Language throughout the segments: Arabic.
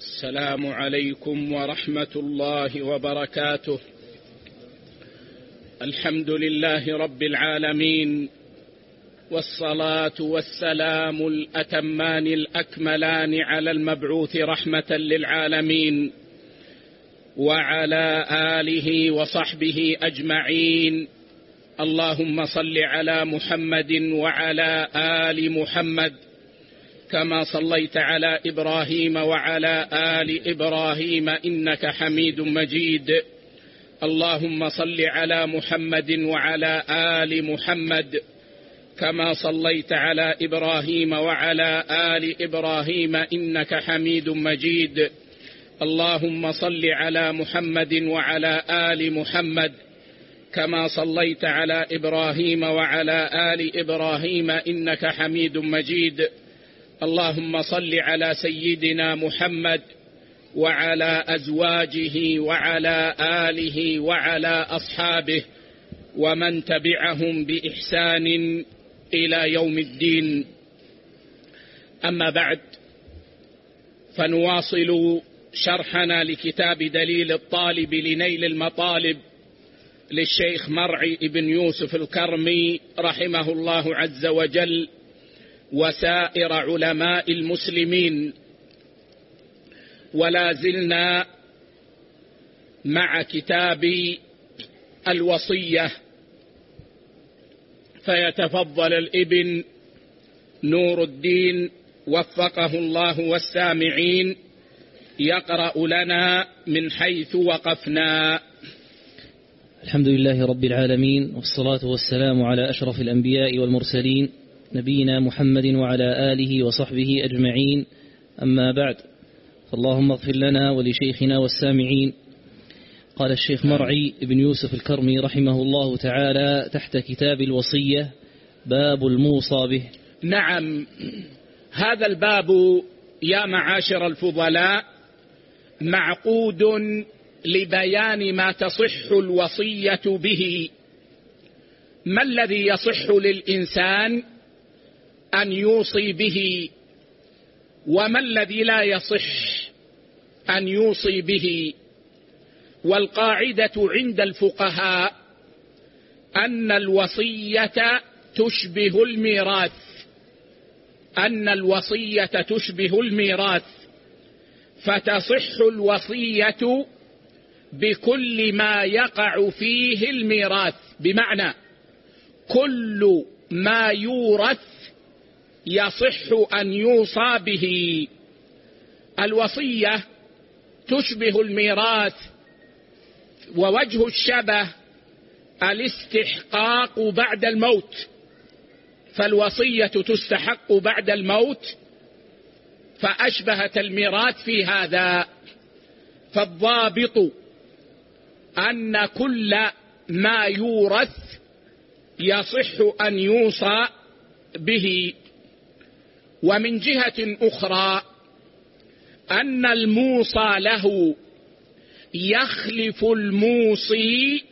السلام عليكم ورحمة الله وبركاته. الحمد لله رب العالمين، والصلاة والسلام الأتمان الأكملان على المبعوث رحمة للعالمين وعلى آله وصحبه أجمعين. اللهم صل على محمد وعلى آل محمد كما صليت على إبراهيم وعلى آل إبراهيم إنك حميد مجيد. اللهم صل على محمد وعلى آل محمد كما صليت على إبراهيم وعلى آل إبراهيم إنك حميد مجيد. اللهم صل على محمد وعلى آل محمد كما صليت على إبراهيم وعلى آل إبراهيم إنك حميد مجيد. اللهم صل على سيدنا محمد وعلى أزواجه وعلى آله وعلى أصحابه ومن تبعهم بإحسان إلى يوم الدين. أما بعد، فنواصل شرحنا لكتاب دليل الطالب لنيل المطالب للشيخ مرعي بن يوسف الكرمي رحمه الله عز وجل وسائر علماء المسلمين، ولا زلنا مع كتاب الوصية. فيتفضل الابن نور الدين وفقه الله والسامعين يقرأ لنا من حيث وقفنا. الحمد لله رب العالمين، والصلاة والسلام على أشرف الأنبياء والمرسلين نبينا محمد وعلى آله وصحبه أجمعين. أما بعد، فاللهم اغفر لنا ولشيخنا والسامعين. قال الشيخ مرعي بن يوسف الكرمي رحمه الله تعالى تحت كتاب الوصية: باب الموصى به. نعم، هذا الباب يا معاشر الفضلاء معقود لبيان ما تصح الوصية به. ما الذي يصح للإنسان أن يوصي به، وما الذي لا يصح أن يوصي به؟ والقاعدة عند الفقهاء أن الوصية تشبه الميراث، أن الوصية تشبه الميراث، فتصح الوصية بكل ما يقع فيه الميراث، بمعنى كل ما يورث يصح أن يوصى به. الوصية تشبه الميراث، ووجه الشبه الاستحقاق بعد الموت، فالوصية تستحق بعد الموت فأشبهت الميراث في هذا. فالضابط أن كل ما يورث يصح أن يوصى به. ومن جهة أخرى أن الموصى له يخلف الموصي،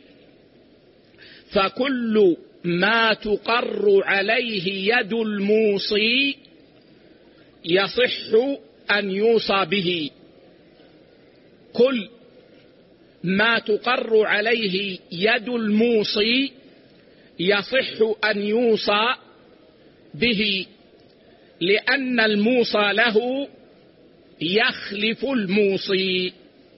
فكل ما تقر عليه يد الموصي يصح أن يوصى به. كل ما تقر عليه يد الموصي يصح أن يوصى به، لأن الموصى له يخلف الموصي.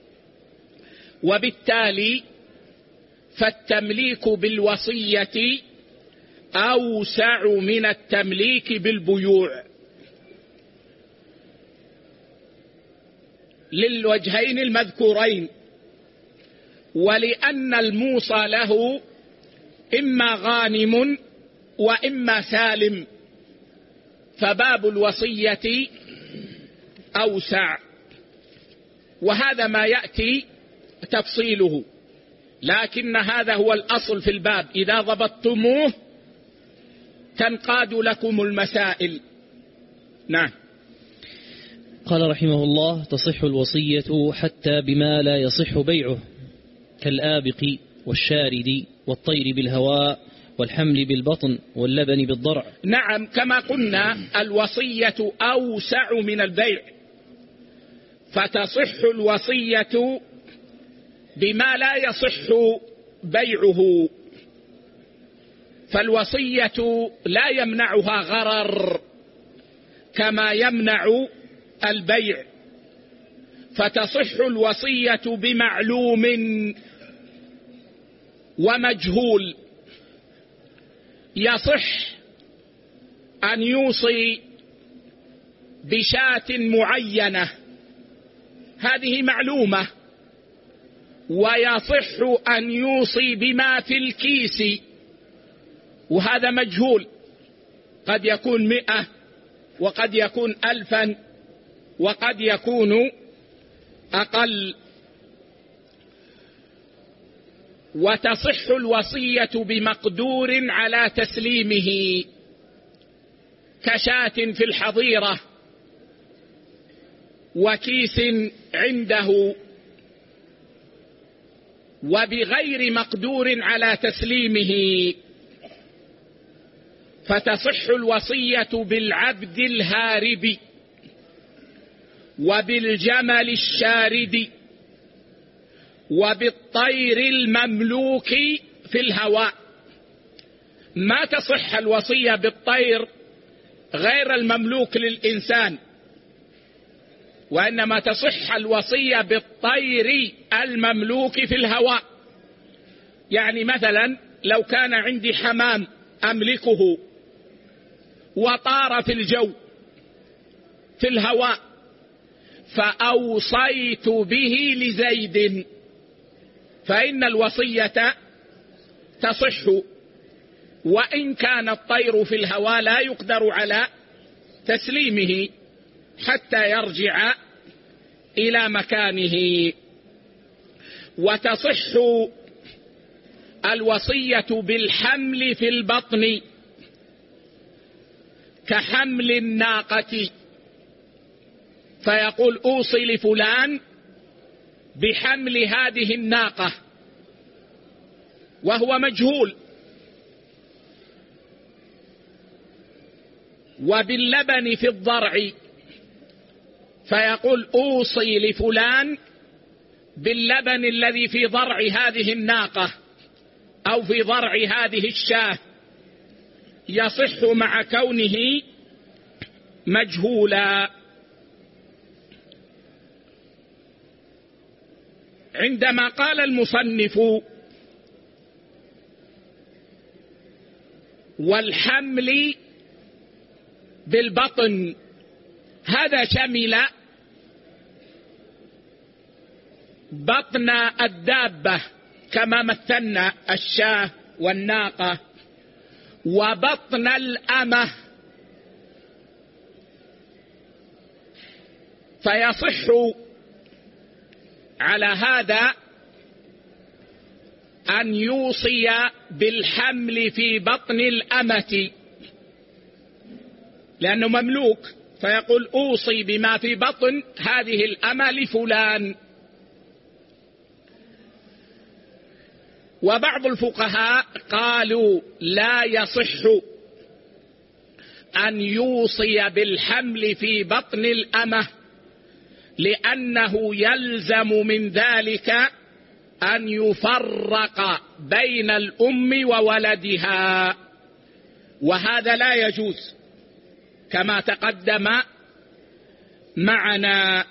وبالتالي فالتمليك بالوصية أوسع من التمليك بالبيوع للوجهين المذكورين، ولأن الموصى له إما غانم وإما سالم، فباب الوصية أوسع. وهذا ما يأتي تفصيله، لكن هذا هو الأصل في الباب، إذا ضبطتموه تنقاد لكم المسائل. نعم. قال رحمه الله: تصح الوصية حتى بما لا يصح بيعه، كالآبق والشارد والطير بالهواء والحمل بالبطن واللبن بالضرع. نعم، كما قلنا الوصية أوسع من البيع، فتصح الوصية بما لا يصح بيعه، فالوصية لا يمنعها غرر كما يمنع البيع، فتصح الوصية بمعلوم ومجهول. يصح أن يوصي بشاة معينة هذه معلومة، ويصح أن يوصي بما في الكيس وهذا مجهول، قد يكون 100 وقد يكون 1000 وقد يكون أقل. وتصح الوصية بمقدور على تسليمه كشاة في الحظيرة وكيس عنده، وبغير مقدور على تسليمه فتصح الوصية بالعبد الهارب وبالجمل الشارد وبالطير المملوك في الهواء. ما تصح الوصية بالطير غير المملوك للإنسان، وإنما تصح الوصية بالطير المملوك في الهواء. يعني مثلا لو كان عندي حمام أملكه وطار في الجو في الهواء فأوصيت به لزيد فإن الوصية تصح، وإن كان الطير في الهواء لا يقدر على تسليمه حتى يرجع إلى مكانه. وتصح الوصية بالحمل في البطن كحمل الناقة، فيقول أوصي لفلان بحمل هذه الناقة وهو مجهول. وباللبن في الضرع، فيقول أوصي لفلان باللبن الذي في ضرع هذه الناقة أو في ضرع هذه الشاة، يصح مع كونه مجهولا. عندما قال المصنف والحمل بالبطن، هذا شمل بطن الدابة كما مثلنا الشاة والناقة، وبطن الأمة، فيصح على هذا أن يوصي بالحمل في بطن الأمة لأنه مملوك، فيقول أوصي بما في بطن هذه الأمة لفلان. وبعض الفقهاء قالوا لا يصح أن يوصي بالحمل في بطن الأمة لأنه يلزم من ذلك أن يفرق بين الأم وولدها، وهذا لا يجوز كما تقدم معنا.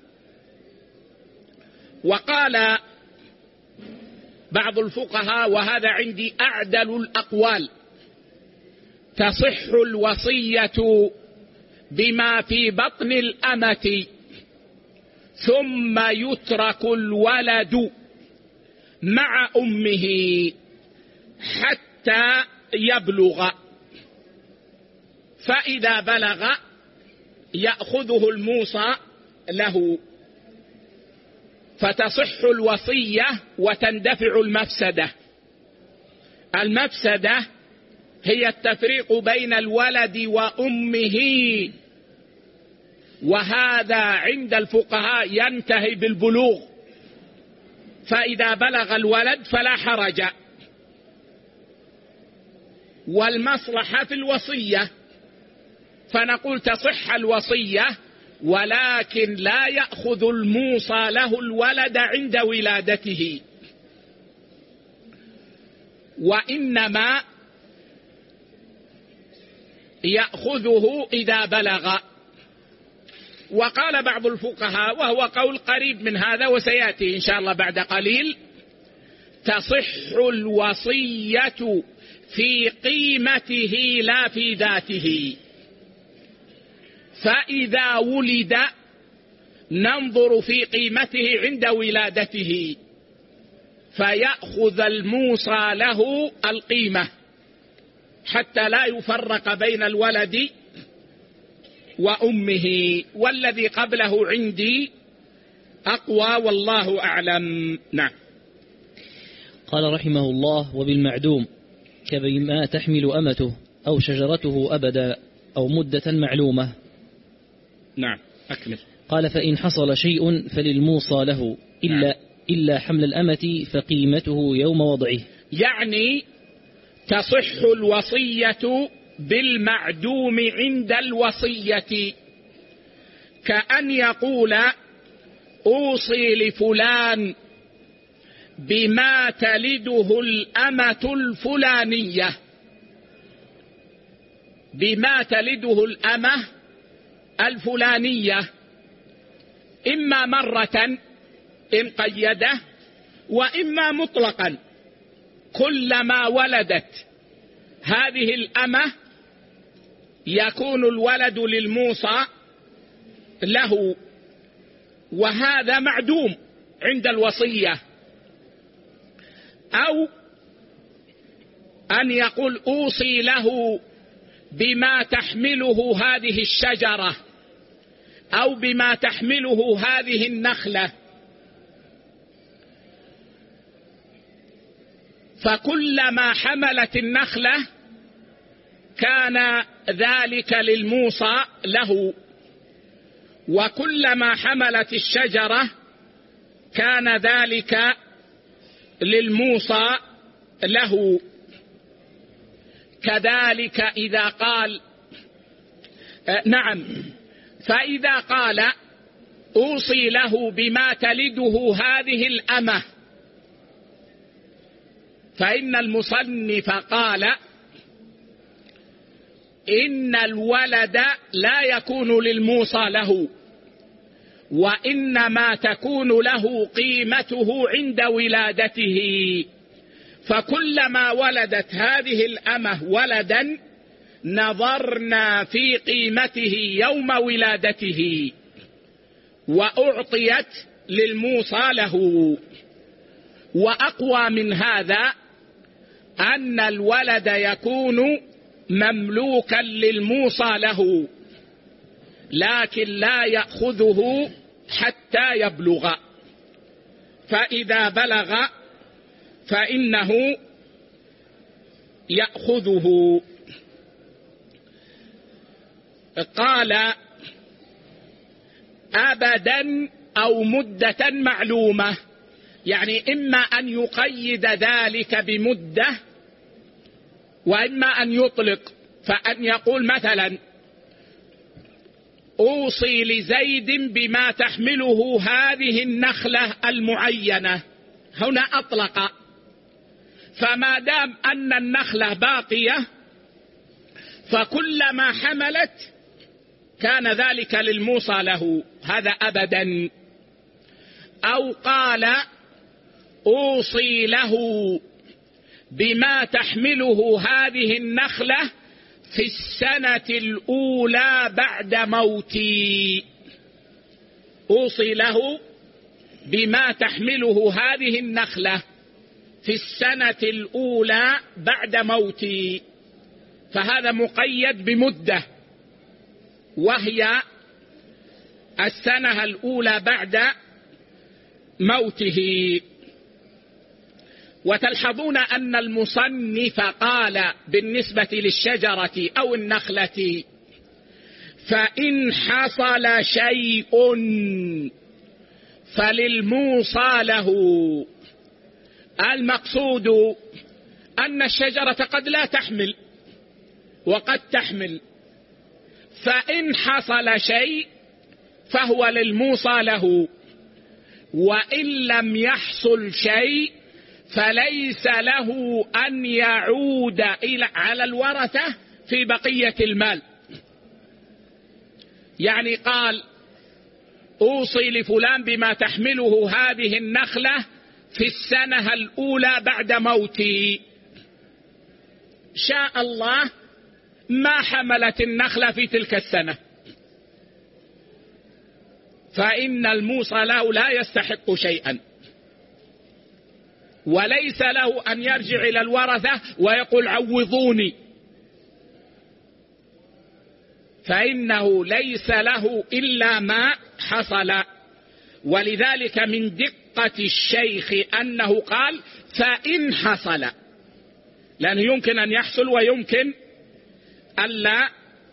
وقال بعض الفقهاء، وهذا عندي أعدل الأقوال، تصح الوصية بما في بطن الأمة ثم يترك الولد مع أمه حتى يبلغ، فإذا بلغ يأخذه الموصى له، فتصح الوصية وتندفع المفسدة. المفسدة هي التفريق بين الولد وأمه، وهذا عند الفقهاء ينتهي بالبلوغ، فإذا بلغ الولد فلا حرج. والمصلحة في الوصية، فنقول تصح الوصية ولكن لا يأخذ الموصى له الولد عند ولادته، وإنما يأخذه إذا بلغ. وقال بعض الفقهاء، وهو قول قريب من هذا وسيأتي إن شاء الله بعد قليل: تصح الوصية في قيمته لا في ذاته، فإذا ولد ننظر في قيمته عند ولادته، فيأخذ الموصى له القيمة حتى لا يفرق بين الولد وأمه. والذي قبله عندي أقوى والله أعلم. نعم. قال رحمه الله: وبالمعدوم كبما تحمل أمته أو شجرته أبدا أو مدة معلومة. نعم، أكمل. قال: فإن حصل شيء فللموصى له إلا حمل الأمة فقيمته يوم وضعه. يعني تصح الوصية بالمعدوم عند الوصية، كأن يقول: أوصي لفلان بما تلده الأمة الفلانية، بما تلده الأمة الفلانية، إما مرة إن قيده، وإما مطلقا كلما ولدت هذه الأمة يكون الولد للموصى له، وهذا معدوم عند الوصية. أو أن يقول: أوصي له بما تحمله هذه الشجرة أو بما تحمله هذه النخلة، فكلما حملت النخلة كان ذلك للموصى له، وكلما حملت الشجرة كان ذلك للموصى له. كذلك إذا قال فإذا قال: أوصي له بما تلده هذه الأمة، فإن المصنف قال: إن الولد لا يكون للموصى له، وإنما تكون له قيمته عند ولادته، فكلما ولدت هذه الأمة ولدا نظرنا في قيمته يوم ولادته، وأعطيت للموصى له. وأقوى من هذا أن الولد يكون مملوكا للموصى له، لكن لا يأخذه حتى يبلغ، فإذا بلغ فإنه يأخذه. قال: أبدا أو مدة معلومة، يعني إما أن يقيد ذلك بمدة، وإما أن يطلق، فأن يقول مثلا: أوصي لزيد بما تحمله هذه النخلة المعينة، هنا أطلق، فما دام أن النخلة باقية فكلما حملت كان ذلك للموصى له، هذا أبدا. أو قال: أوصي له بما تحمله هذه النخلة في السنة الأولى بعد موتي، أوصي له بما تحمله هذه النخلة في السنة الأولى بعد موتي، فهذا مقيد بمدة، وهي السنة الأولى بعد موته. وتلحظون أن المصنف قال بالنسبة للشجرة أو النخلة: فإن حصل شيء فللموصى له. المقصود أن الشجرة قد لا تحمل وقد تحمل، فإن حصل شيء فهو للموصى له، وإن لم يحصل شيء فليس له أن يعود على الورثة في بقية المال. يعني قال أوصي لفلان بما تحمله هذه النخلة في السنة الأولى بعد موتي، شاء الله ما حملت النخلة في تلك السنة، فإن الموصى له لا يستحق شيئا، وليس له أن يرجع إلى الورثة ويقول عوضوني، فإنه ليس له إلا ما حصل. ولذلك من دقة الشيخ أنه قال فإن حصل، لأنه يمكن أن يحصل ويمكن ألا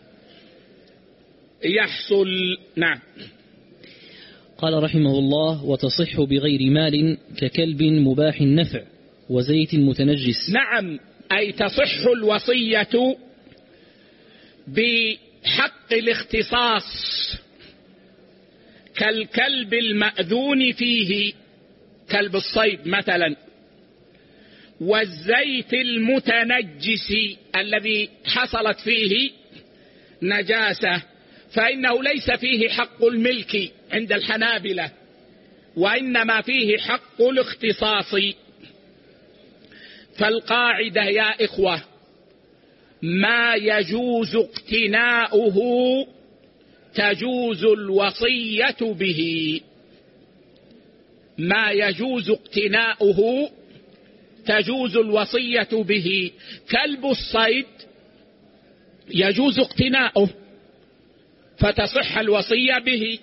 يحصل. نعم. قال رحمه الله: وتصح بغير مال ككلب مباح النفع وزيت متنجس. نعم، أي تصح الوصية بحق الاختصاص كالكلب المأذون فيه، كلب الصيد مثلا، والزيت المتنجس الذي حصلت فيه نجاسة، فإنه ليس فيه حق الملك عند الحنابلة، وإنما فيه حق الاختصاص. فالقاعدة يا إخوة: ما يجوز اقتناؤه تجوز الوصية به، ما يجوز اقتناؤه تجوز الوصية به. كلب الصيد يجوز اقتناؤه فتصح الوصية به،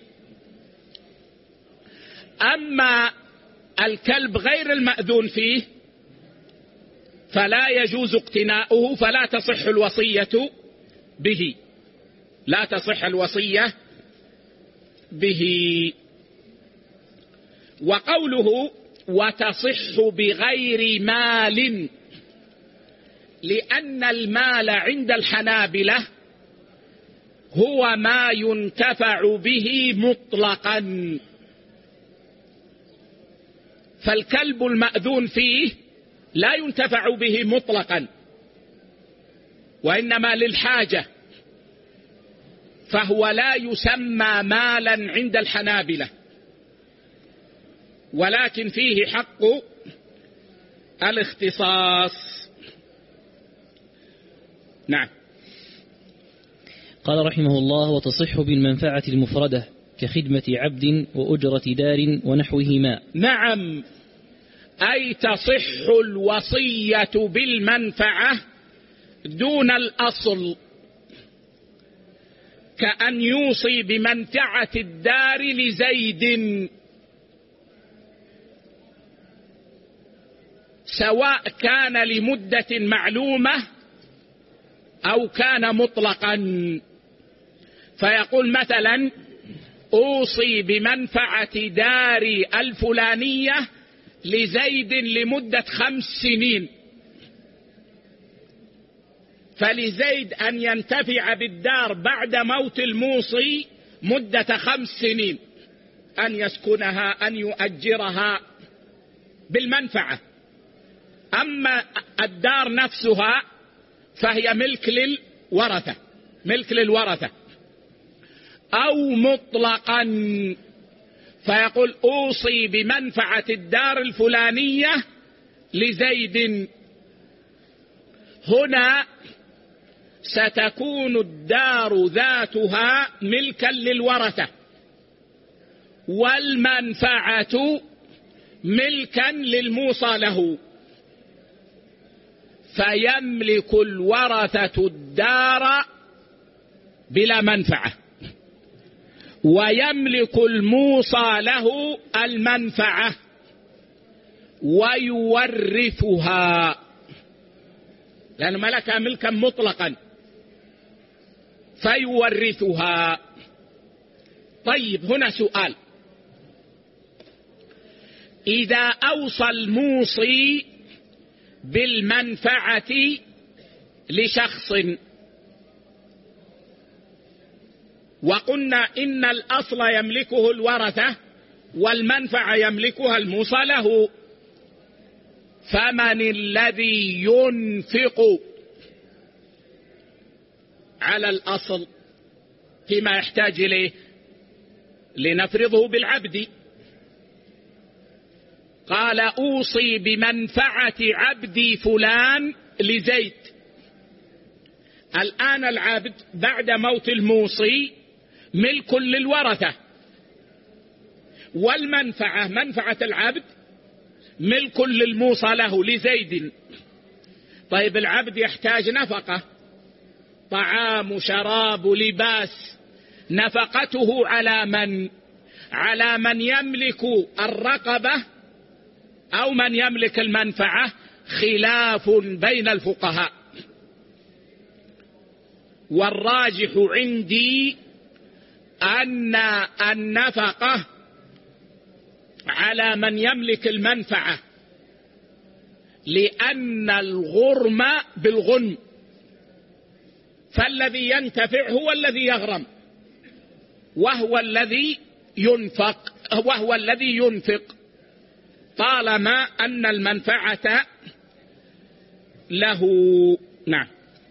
أما الكلب غير المأذون فيه فلا يجوز اقتناؤه فلا تصح الوصية به، لا تصح الوصية به. وقوله وتصح بغير مال، لأن المال عند الحنابلة هو ما ينتفع به مطلقا، فالكلب المأذون فيه لا ينتفع به مطلقا وإنما للحاجة، فهو لا يسمى مالا عند الحنابلة، ولكن فيه حق الاختصاص. نعم. قال رحمه الله: وتصح بالمنفعة المفردة كخدمة عبد وأجرة دار ونحوهما. نعم، أي تصح الوصية بالمنفعة دون الأصل، كأن يوصي بمنفعة الدار لزيد، سواء كان لمدة معلومة أو كان مطلقا، فيقول مثلا أوصي بمنفعة داري الفلانية لزيد لمدة 5 سنين، فلزيد أن ينتفع بالدار بعد موت الموصي مدة 5 سنين، أن يسكنها، أن يؤجرها بالمنفعة. أما الدار نفسها فهي ملك للورثة، ملك للورثة، أو مطلقا، فيقول أوصي بمنفعة الدار الفلانية لزيد، هنا ستكون الدار ذاتها ملكا للورثة والمنفعة ملكا للموصى له، فيملك الورثة الدار بلا منفعة، ويملك الموصى له المنفعة ويورثها، لأنه ملكها ملكا مطلقا فيورثها. طيب، هنا سؤال: إذا أوصى الموصي بالمنفعة لشخص وقلنا إن الأصل يملكه الورثة والمنفعة يملكها الموصى له. فمن الذي ينفق على الأصل فيما يحتاج إليه لنفرضه بالعبد؟ قال أوصي بمنفعة عبدي فلان لزيد. الآن العبد بعد موت الموصي ملك للورثة، والمنفعة منفعة العبد ملك للموصى له لزيد. طيب العبد يحتاج نفقة، طعام شراب لباس، نفقته على من؟ على من يملك الرقبة أو من يملك المنفعة؟ خلاف بين الفقهاء، والراجح عندي أن النفقة على من يملك المنفعة، لأن الغرم بالغنم، فالذي ينتفع هو الذي يغرم، وهو الذي ينفق طالما أن المنفعة له. نعم.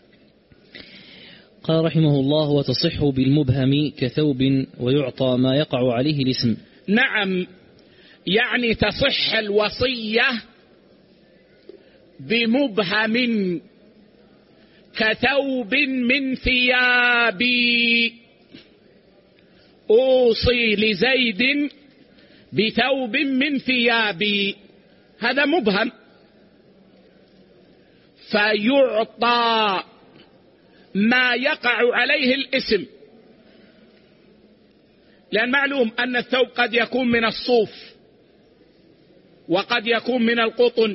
قال رحمه الله: وتصح بالمبهم كثوب ويعطى ما يقع عليه الاسم. نعم، يعني تصح الوصية بمبهم كثوب من ثيابي، أوصي لزيد بثوب من ثيابي، هذا مبهم، فيعطى ما يقع عليه الاسم، لأن معلوم أن الثوب قد يكون من الصوف، وقد يكون من القطن،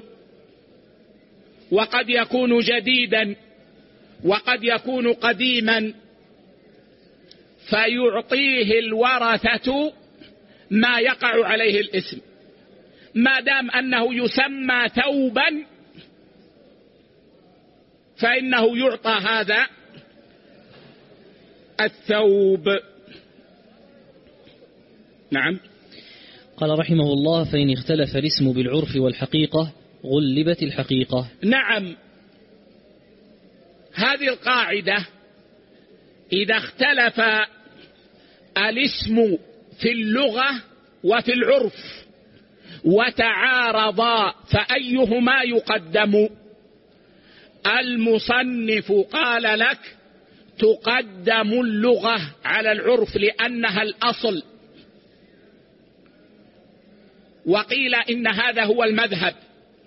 وقد يكون جديدا، وقد يكون قديما، فيعطيه الورثة ما يقع عليه الاسم، ما دام أنه يسمى ثوبا فإنه يعطى هذا الثوب. نعم. قال رحمه الله: فإن اختلف الاسم بالعرف والحقيقة غلبت الحقيقة. نعم، هذه القاعدة إذا اختلف الاسم في اللغة وفي العرف وتعارضا فأيهما يقدم؟ المصنف قال لك تقدم اللغة على العرف لأنها الأصل، وقيل إن هذا هو المذهب،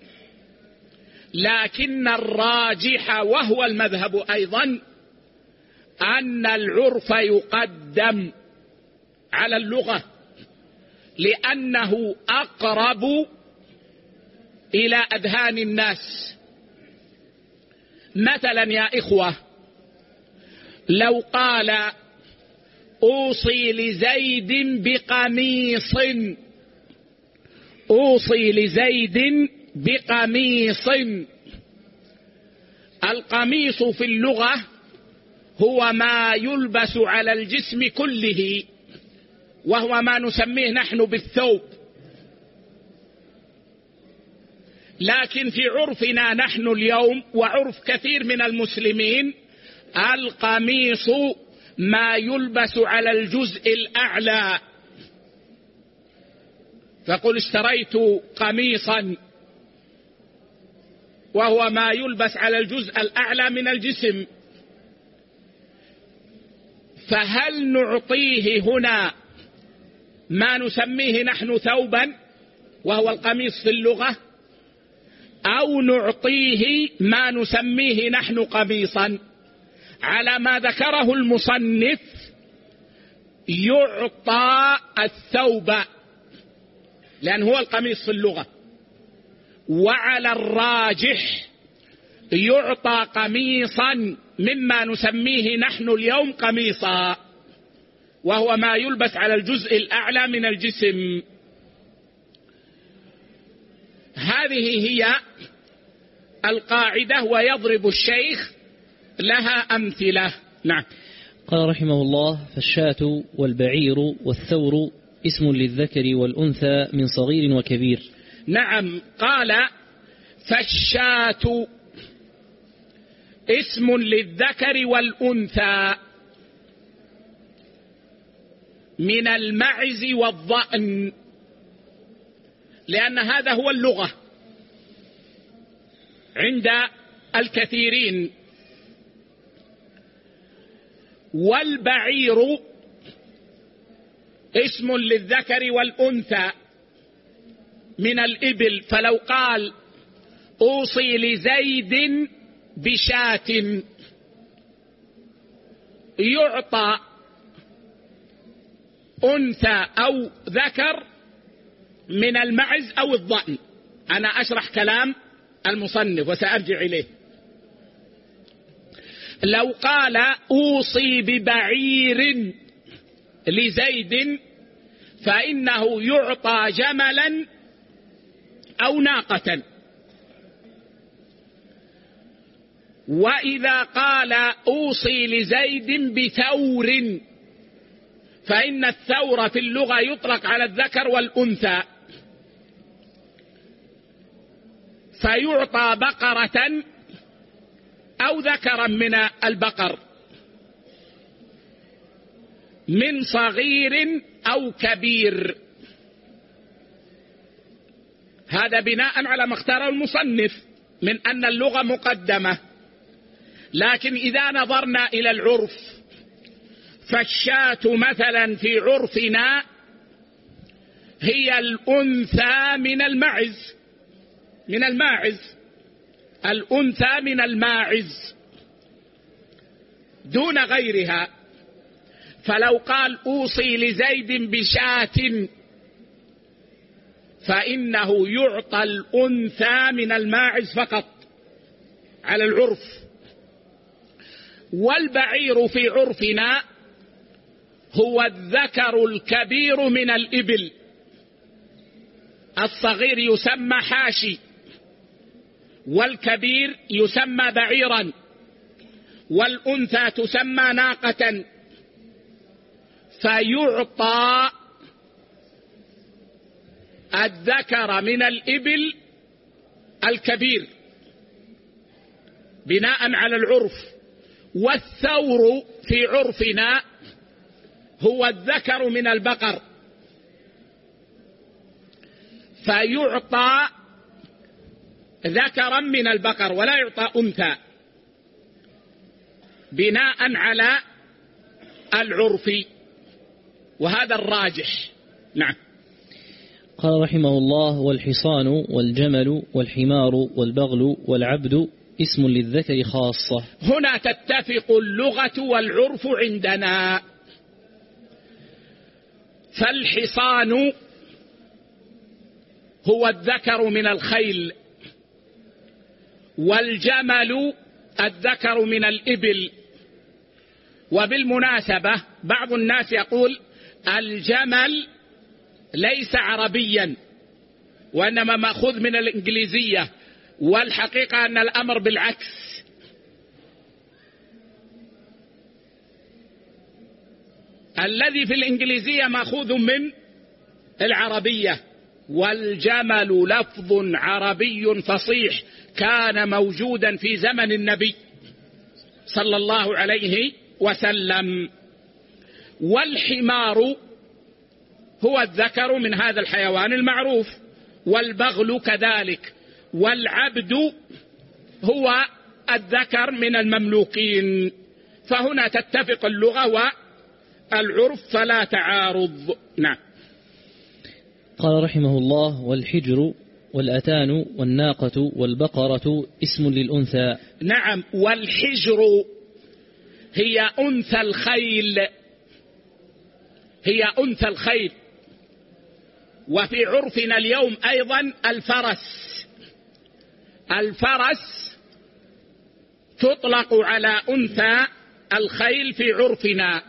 لكن الراجح وهو المذهب أيضا أن العرف يقدم على اللغة لأنه أقرب إلى أذهان الناس. مثلا يا إخوة، لو قال أوصي لزيد بقميص، أوصي لزيد بقميص، القميص في اللغة هو ما يلبس على الجسم كله، وهو ما نسميه نحن بالثوب، لكن في عرفنا نحن اليوم وعرف كثير من المسلمين القميص ما يلبس على الجزء الأعلى، فقل اشتريت قميصا، وهو ما يلبس على الجزء الأعلى من الجسم. فهل نعطيه هنا ما نسميه نحن ثوبا وهو القميص في اللغة، أو نعطيه ما نسميه نحن قميصا؟ على ما ذكره المصنف يعطى الثوب لأن هو القميص في اللغة، وعلى الراجح يعطى قميصا مما نسميه نحن اليوم قميصا، وهو ما يلبس على الجزء الأعلى من الجسم. هذه هي القاعدة، ويضرب الشيخ لها أمثلة. نعم. قال رحمه الله: فالشاة والبعير والثور اسم للذكر والأنثى من صغير وكبير. نعم، قال: فالشاة اسم للذكر والأنثى من المعز والضأن، لأن هذا هو اللغة عند الكثيرين. والبعير اسم للذكر والأنثى من الإبل، فلو قال: أوصي لزيد بشاة، يعطى أنثى أو ذكر من المعز أو الضأن. أنا أشرح كلام المصنف وسأرجع إليه. لو قال: أوصي ببعير لزيد، فإنه يعطى جملا أو ناقة. وإذا قال: أوصي لزيد بثور، فإن الثور في اللغة يطلق على الذكر والأنثى، فيعطى بقرة أو ذكرا من البقر من صغير أو كبير. هذا بناء على ما اختاره المصنف من أن اللغة مقدمة. لكن إذا نظرنا إلى العرف، فالشاة مثلا في عرفنا هي الأنثى من الماعز، الأنثى من الماعز دون غيرها. فلو قال: أوصي لزيد بشاة، فإنه يعطى الأنثى من الماعز فقط على العرف. والبعير في عرفنا هو الذكر الكبير من الإبل، الصغير يسمى حاشي، والكبير يسمى بعيرا، والأنثى تسمى ناقة. فيعطى الذكر من الإبل الكبير بناء على العرف. والثور في عرفنا هو الذكر من البقر، فيعطى ذكرا من البقر ولا يعطى أنثى بناء على العرف، وهذا الراجح. نعم. قال رحمه الله: والحصان والجمل والحمار والبغل والعبد اسم للذكر خاصة. هنا تتفق اللغة والعرف عندنا. فالحصان هو الذكر من الخيل، والجمل الذكر من الإبل. وبالمناسبة بعض الناس يقول الجمل ليس عربيا وإنما مأخوذ من الإنجليزية، والحقيقة أن الأمر بالعكس. الذي في الإنجليزية مأخوذ من العربية. والجمل لفظ عربي فصيح كان موجودا في زمن النبي صلى الله عليه وسلم. والحمار هو الذكر من هذا الحيوان المعروف، والبغل كذلك. والعبد هو الذكر من المملوكين. فهنا تتفق اللغة والعرف فلا تعارض. نعم. قال رحمه الله: والحجر والأتان والناقة والبقرة اسم للأنثى. نعم. والحجر هي أنثى الخيل، هي أنثى الخيل. وفي عرفنا اليوم أيضا الفرس تطلق على أنثى الخيل في عرفنا.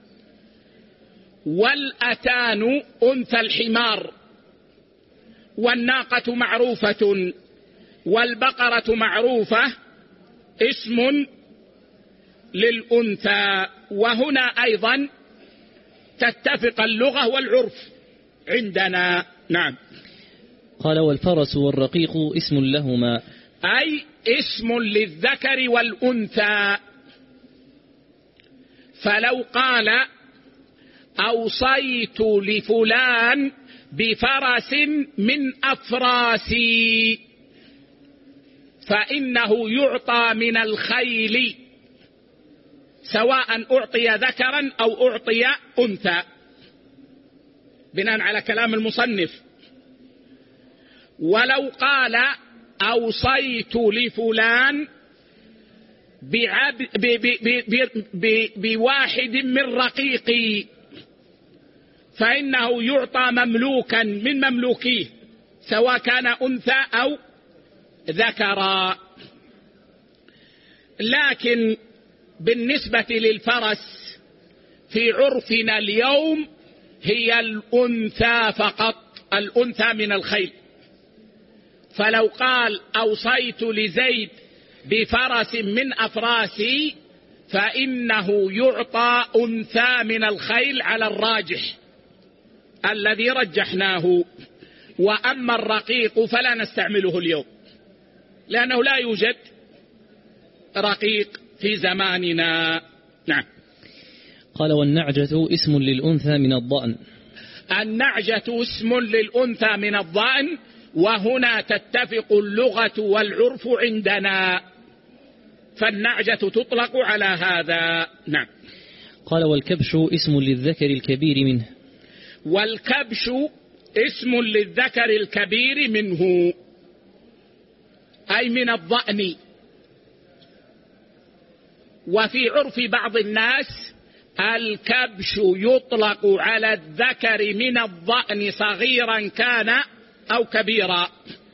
والأتان أنثى الحمار، والناقة معروفة، والبقرة معروفة اسم للأنثى. وهنا أيضا تتفق اللغة والعرف عندنا. نعم. قال والفرس والرقيق اسم لهما، أي اسم للذكر والأنثى. فلو قال أوصيت لفلان بفرس من أفراسي فإنه يعطى من الخيل، سواء أعطي ذكرا أو أعطي أنثى، بناء على كلام المصنف. ولو قال أوصيت لفلان بواحد من رقيقي فإنه يعطى مملوكا من مملوكيه، سواء كان أنثى أو ذكرا. لكن بالنسبة للفرس في عرفنا اليوم هي الأنثى فقط، الأنثى من الخيل. فلو قال أوصيت لزيد بفرس من أفراسي فإنه يعطى أنثى من الخيل على الراجح الذي رجحناه. وأما الرقيق فلا نستعمله اليوم، لأنه لا يوجد رقيق في زماننا. نعم. قال والنعجة اسم للأنثى من الضأن. النعجة اسم للأنثى من الضأن، وهنا تتفق اللغة والعرف عندنا، فالنعجة تطلق على هذا. نعم. قال والكبش اسم للذكر الكبير منه. والكبش اسم للذكر الكبير منه، أي من الضأن. وفي عرف بعض الناس الكبش يطلق على الذكر من الضأن صغيرا كان أو كبيرا،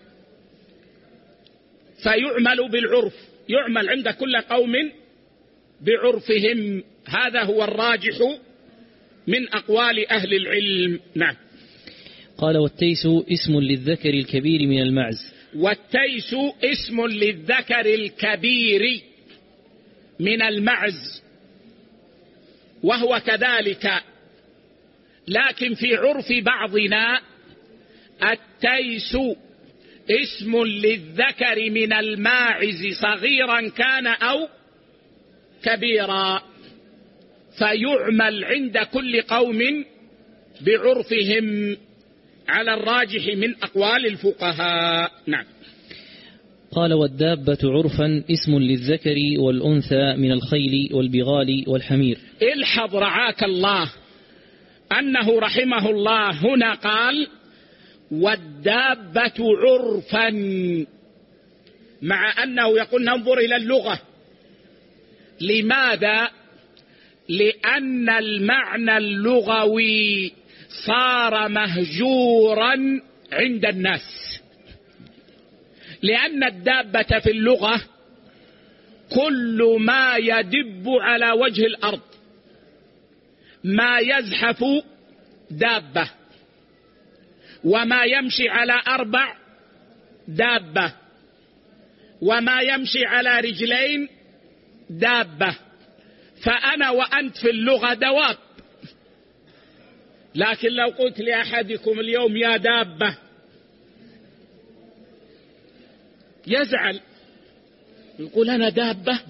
فيعمل بالعرف، يعمل عند كل قوم بعرفهم. هذا هو الراجح من أقوال أهل العلم. نعم. قال والتيس اسم للذكر الكبير من المعز. والتيس اسم للذكر الكبير من المعز، وهو كذلك، لكن في عرف بعضنا التيس اسم للذكر من الماعز صغيرا كان أو كبيرا، فيعمل عند كل قوم بعرفهم على الراجح من أقوال الفقهاء. نعم. قال والدابة عرفا اسم للذكر والأنثى من الخيل والبغال والحمير. الحظ رعاك الله أنه رحمه الله هنا قال والدابة عرفا، مع أنه يقول ننظر إلى اللغة. لماذا؟ لأن المعنى اللغوي صار مهجورا عند الناس، لأن الدابة في اللغة كل ما يدب على وجه الأرض، ما يزحف دابة، وما يمشي على 4 دابة، وما يمشي على رجلين دابة. فأنا وأنت في اللغة دواب، لكن لو قلت لأحدكم اليوم يا دابة يزعل، يقول أنا دابة،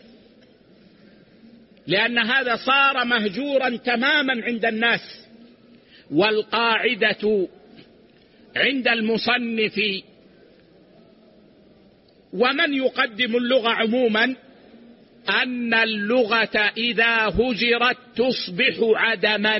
لأن هذا صار مهجورا تماما عند الناس. والقاعدة عند المصنف ومن يقدم اللغة عموما أن اللغة إذا هجرت تصبح عدما،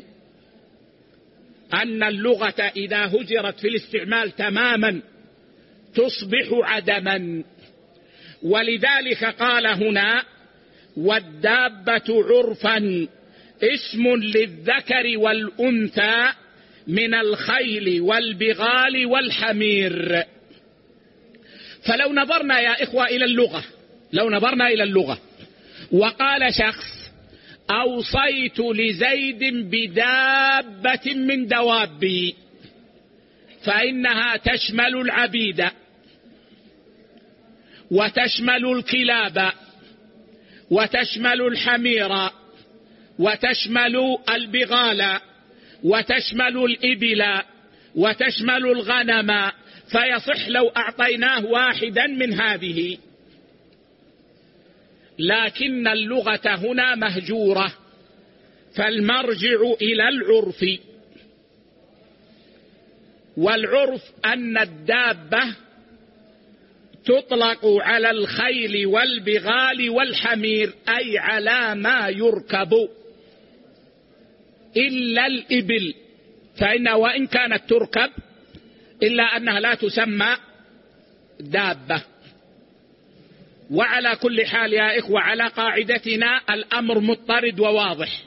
أن اللغة إذا هجرت في الاستعمال تماما تصبح عدما. ولذلك قال هنا والدابة عرفا اسم للذكر والأنثى من الخيل والبغال والحمير. فلو نظرنا يا إخوة إلى اللغة، لو نظرنا إلى اللغة وقال شخص أوصيت لزيد بدابة من دوابي، فإنها تشمل العبيد وتشمل الكلاب وتشمل الحمير وتشمل البغال وتشمل الإبل وتشمل الغنم، فيصح لو أعطيناه واحدا من هذه. لكن اللغة هنا مهجورة، فالمرجع إلى العرف، والعرف أن الدابة تطلق على الخيل والبغال والحمير، أي على ما يركب، إلا الإبل، فإنها وإن كانت تركب إلا أنها لا تسمى دابة. وعلى كل حال يا إخوة، على قاعدتنا الأمر مضطرد وواضح.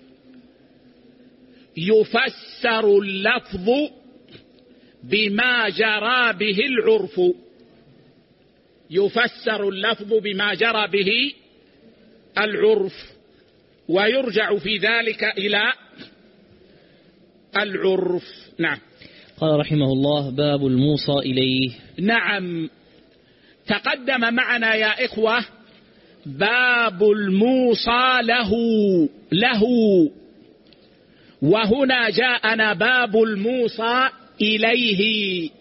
يفسر اللفظ بما جرى به العرف، يفسر اللفظ بما جرى به العرف، ويرجع في ذلك إلى العرف. نعم. قال رحمه الله: باب الموصى إليه. نعم، تقدم معنا يا إخوة باب الموصى له، وهنا جاءنا باب الموصى إليه.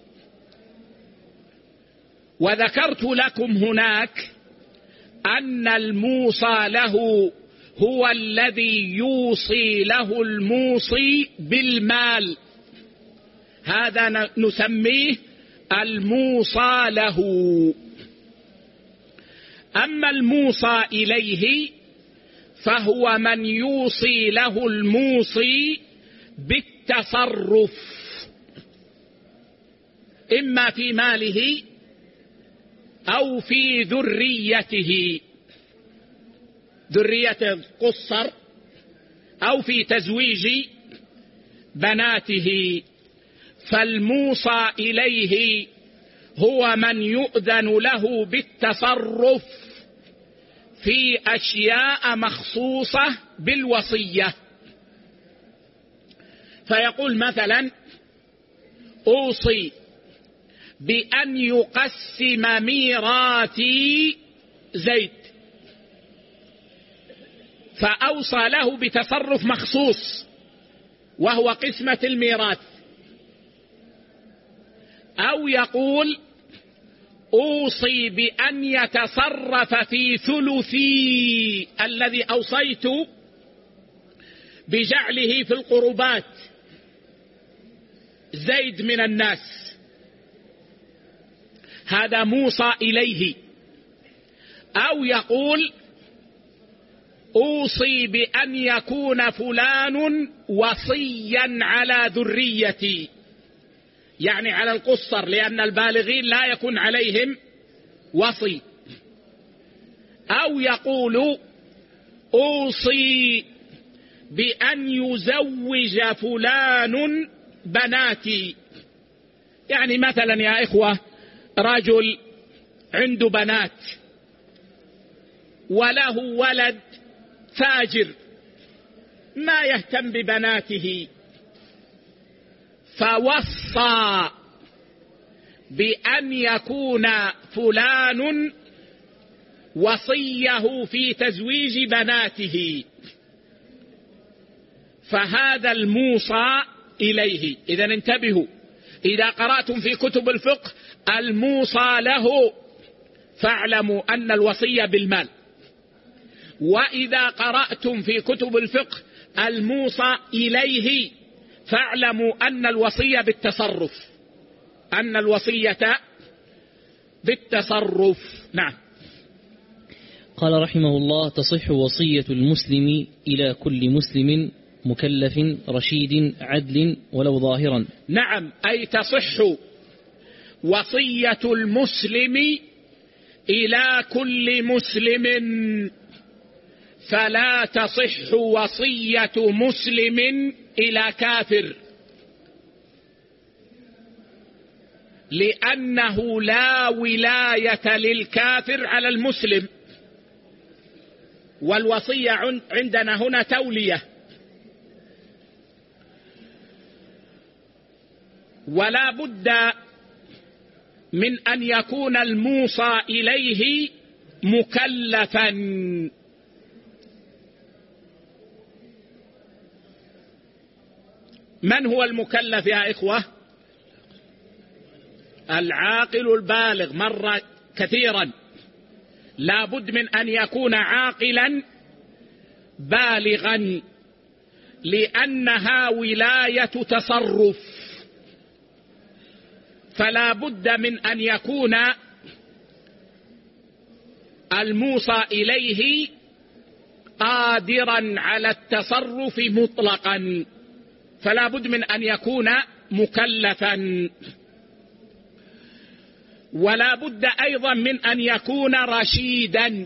وذكرت لكم هناك أن الموصى له هو الذي يوصي له الموصي بالمال، هذا نسميه الموصى له. أما الموصى إليه فهو من يوصي له الموصي بالتصرف، إما في ماله أو في ذريته، ذرية القصر، أو في تزويج بناته. فالموصى إليه هو من يؤذن له بالتصرف في أشياء مخصوصة بالوصية، فيقول مثلا: أوصي بأن يقسم ميراثي زيد، فأوصى له بتصرف مخصوص وهو قسمة الميراث. أو يقول: أوصي بأن يتصرف في ثلثي الذي أوصيت بجعله في القربات زيد من الناس، هذا موصى إليه. أو يقول: أوصي بأن يكون فلان وصيا على ذريتي، يعني على القصر، لأن البالغين لا يكون عليهم وصي. أو يقول: أوصي بأن يزوج فلان بناتي، يعني مثلا يا إخوة رجل عنده بنات وله ولد فاجر ما يهتم ببناته، فوصى بأن يكون فلان وصيه في تزويج بناته، فهذا الموصى إليه. إذا انتبهوا، إذا قرأتم في كتب الفقه الموصى له فاعلموا أن الوصية بالمال، وإذا قرأتم في كتب الفقه الموصى إليه فاعلموا أن الوصية بالتصرف، أن الوصية بالتصرف. نعم. قال رحمه الله: تصح وصية المسلم إلى كل مسلم مكلف رشيد عدل ولو ظاهرا. نعم، أي تصح وصية المسلم إلى كل مسلم، فلا تصح وصية مسلم إلى كافر، لأنه لا ولاية للكافر على المسلم، والوصية عندنا هنا تولية، ولا بد من أن يكون الموصى إليه مكلفا، من هو المكلف يا إخوة؟ العاقل البالغ. مر كثيرا، لا بد من أن يكون عاقلا بالغا، لأنها ولاية تصرف، فلا بد من أن يكون الموصى إليه قادرا على التصرف مطلقا، فلا بد من أن يكون مكلفا. ولا بد أيضا من أن يكون رشيدا،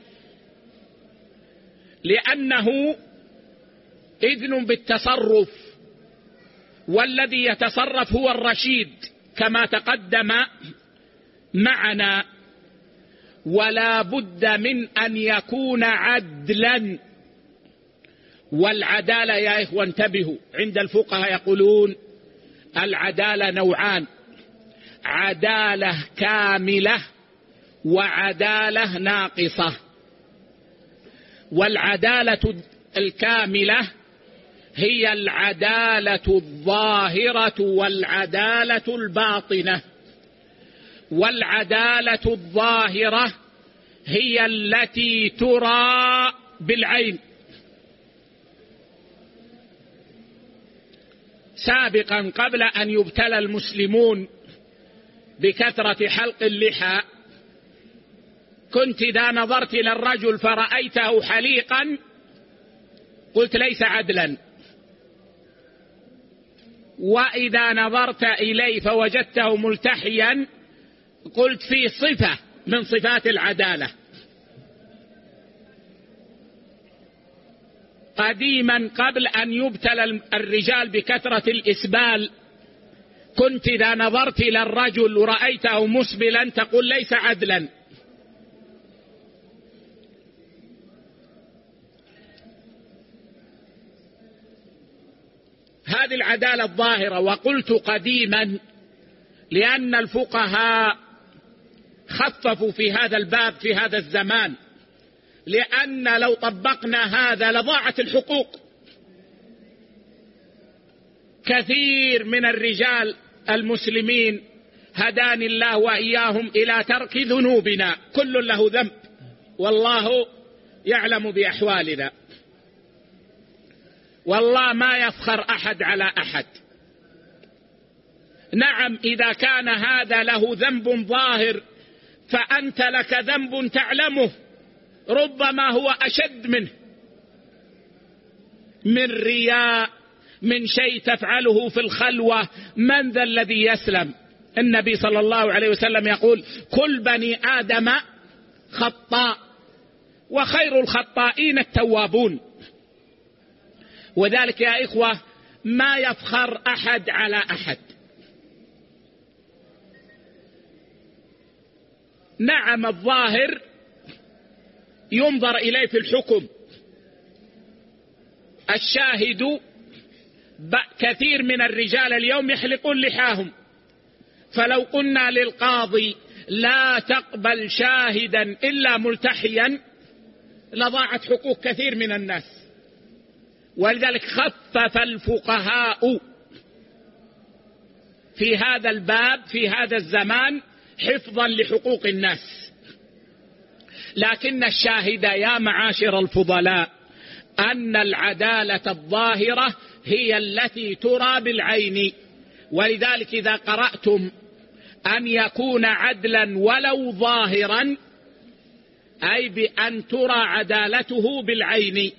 لأنه إذن بالتصرف، والذي يتصرف هو الرشيد كما تقدم معنا. ولا بد من أن يكون عدلا، والعدالة يا إخوة انتبهوا، عند الفقهاء يقولون العدالة نوعان: عدالة كاملة وعدالة ناقصة. والعدالة الكاملة هي العدالة الظاهرة والعدالة الباطنة. والعدالة الظاهرة هي التي ترى بالعين. سابقا قبل أن يبتلى المسلمون بكثرة حلق اللحى، كنت إذا نظرت إلى الرجل فرأيته حليقا قلت ليس عدلا، وإذا نظرت إليه فوجدته ملتحيا قلت فيه صفة من صفات العدالة. قديما قبل أن يبتلى الرجال بكثرة الإسبال، كنت إذا نظرت إلى الرجل ورأيته مسبلا تقول ليس عدلا. هذه العدالة الظاهرة. وقلت قديما لأن الفقهاء خففوا في هذا الباب في هذا الزمان، لأن لو طبقنا هذا لضاعت الحقوق. كثير من الرجال المسلمين هداني الله وإياهم إلى ترك ذنوبنا، كل له ذنب والله يعلم بأحوالنا، والله ما يفخر أحد على أحد. نعم إذا كان هذا له ذنب ظاهر فأنت لك ذنب تعلمه، ربما هو أشد منه، من رياء، من شيء تفعله في الخلوة. من ذا الذي يسلم؟ النبي صلى الله عليه وسلم يقول كل بني آدم خطاء وخير الخطائين التوابون. وذلك يا إخوة ما يفخر أحد على أحد. نعم الظاهر ينظر إليه في الحكم. الشاهد كثير من الرجال اليوم يحلقون لحاهم، فلو قلنا للقاضي لا تقبل شاهدا إلا ملتحيا لضاعت حقوق كثير من الناس. ولذلك خفف الفقهاء في هذا الباب في هذا الزمان حفظا لحقوق الناس. لكن الشاهد يا معاشر الفضلاء أن العدالة الظاهرة هي التي ترى بالعين. ولذلك إذا قرأتم أن يكون عدلا ولو ظاهرا أي بأن ترى عدالته بالعين.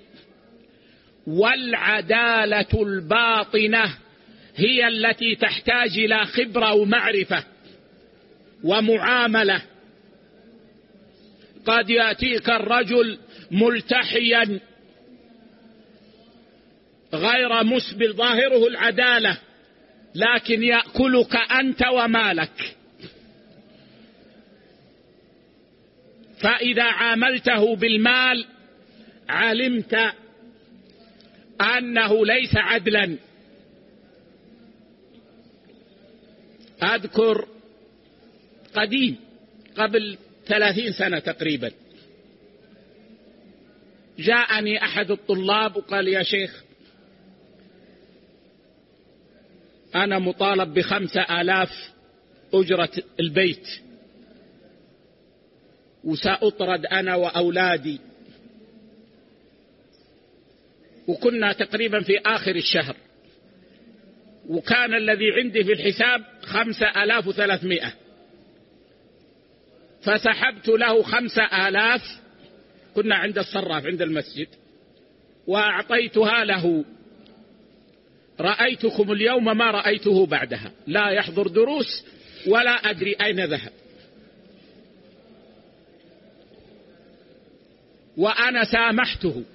والعدالة الباطنة هي التي تحتاج إلى خبرة ومعرفة ومعاملة. قد يأتيك الرجل ملتحيا غير مسبل ظاهره العدالة، لكن يأكلك أنت ومالك. فإذا عاملته بالمال علمت أنه ليس عدلا. أذكر قديم قبل 30 سنة تقريبا جاءني أحد الطلاب وقال يا شيخ أنا مطالب ب5,000 أجرة البيت، وسأطرد أنا وأولادي، وكنا تقريبا في آخر الشهر، وكان الذي عندي في الحساب 5,300، فسحبت له 5,000، كنا عند الصراف عند المسجد، وأعطيتها له. رأيتكم اليوم ما رأيته بعدها، لا يحضر دروس ولا أدري أين ذهب. وأنا سامحته،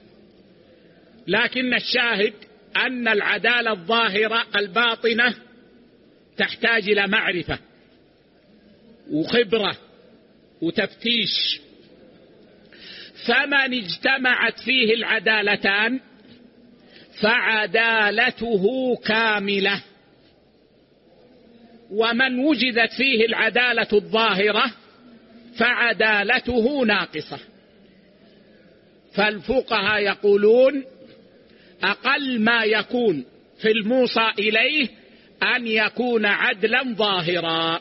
لكن الشاهد أن العدالة الظاهرة الباطنة تحتاج إلى معرفة وخبرة وتفتيش. فمن اجتمعت فيه العدالتان فعدالته كاملة، ومن وجدت فيه العدالة الظاهرة فعدالته ناقصة. فالفقهاء يقولون أقل ما يكون في الموصى إليه أن يكون عدلا ظاهرا،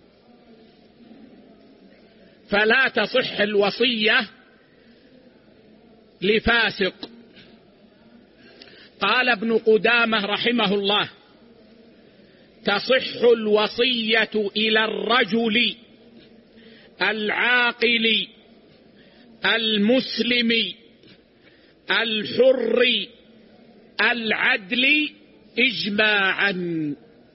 فلا تصح الوصية لفاسق. قال ابن قدامة رحمه الله: تصح الوصية إلى الرجل العاقل المسلم الحر العدل إجماعا.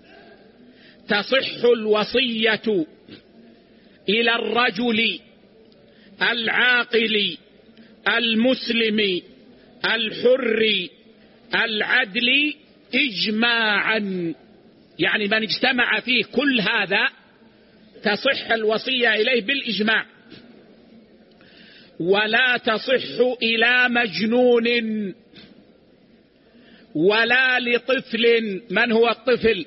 تصح الوصية إلى الرجل العاقل المسلم الحر العدل إجماعا، يعني من اجتمع فيه كل هذا تصح الوصية إليه بالإجماع. ولا تصح إلى مجنون ولا لطفل. من هو الطفل؟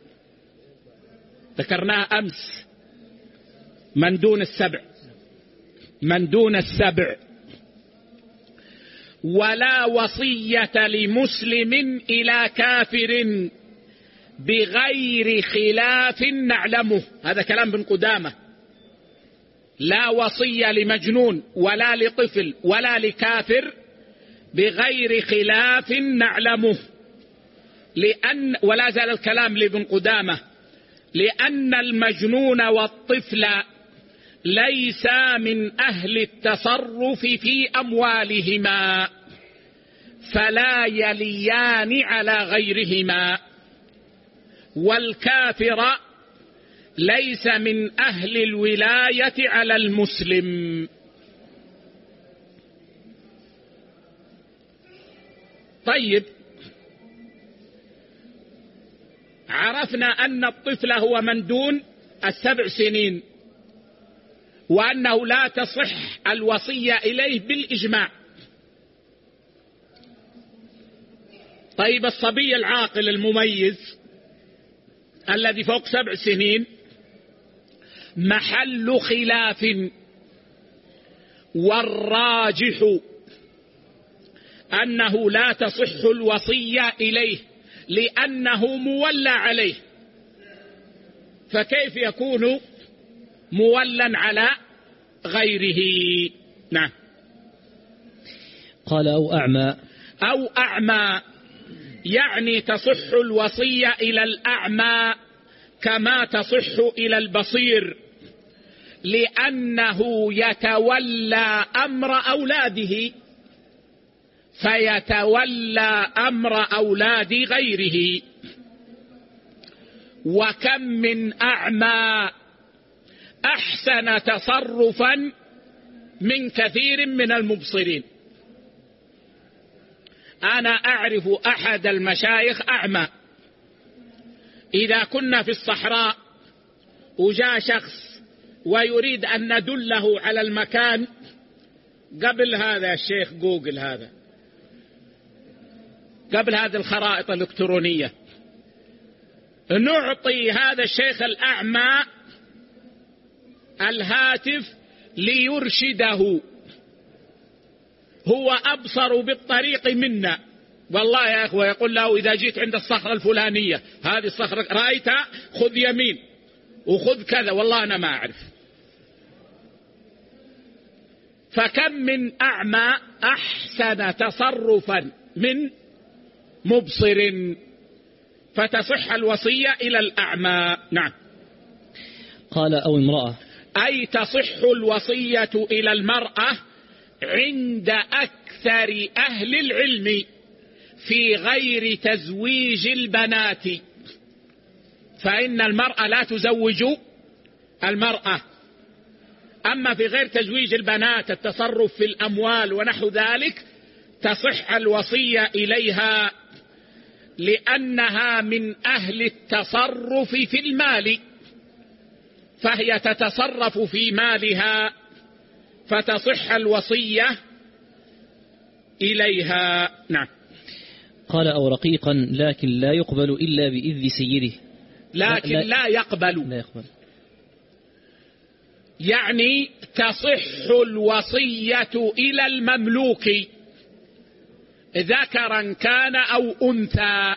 ذكرناه أمس، من دون السبع، من دون السبع. ولا وصية لمسلم إلى كافر بغير خلاف نعلمه. هذا كلام ابن قدامة. لا وصية لمجنون ولا لطفل ولا لكافر بغير خلاف نعلمه، ولا زال الكلام لابن قدامة، لأن المجنون والطفل ليسا من أهل التصرف في أموالهما، فلا يليان على غيرهما. والكافر ليس من أهل الولاية على المسلم. طيب، عرفنا أن الطفل هو من دون 7 سنين، وأنه لا تصح الوصية إليه بالإجماع. طيب، الصبي العاقل المميز الذي فوق 7 سنين محل خلاف، والراجح أنه لا تصح الوصية إليه لأنه مولى عليه، فكيف يكون مولا على غيره؟ نعم. قال أو أعمى، يعني تصح الوصية إلى الأعمى كما تصح إلى البصير، لأنه يتولى أمر أولاده فيتولى أمر أولاد غيره. وكم من أعمى أحسن تصرفا من كثير من المبصرين. أنا أعرف أحد المشايخ أعمى، إذا كنا في الصحراء وجاء شخص ويريد أن ندله على المكان، قبل هذا الشيخ جوجل، هذا قبل هذه الخرائط الإلكترونية، نعطي هذا الشيخ الأعمى الهاتف ليرشده، هو أبصر بالطريق منا، والله يا أخوة يقول له إذا جيت عند الصخرة الفلانية هذه الصخرة رأيتها خذ يمين وخذ كذا، والله أنا ما أعرف. فكم من أعمى أحسن تصرفا من مبصر، فتصح الوصية إلى الأعمى. نعم. قال أو امرأة، أي تصح الوصية إلى المرأة عند أكثر أهل العلم في غير تزويج البنات، فإن المرأة لا تزوج المرأة. أما في غير تزويج البنات التصرف في الأموال ونحو ذلك تصح الوصية إليها، لأنها من أهل التصرف في المال، فهي تتصرف في مالها فتصح الوصية إليها. نعم. قال أو رقيقا لكن لا يقبل إلا بإذن سيده. لكن لا يقبل يعني تصح الوصية إلى المملوك ذكرا كان أو أنثى.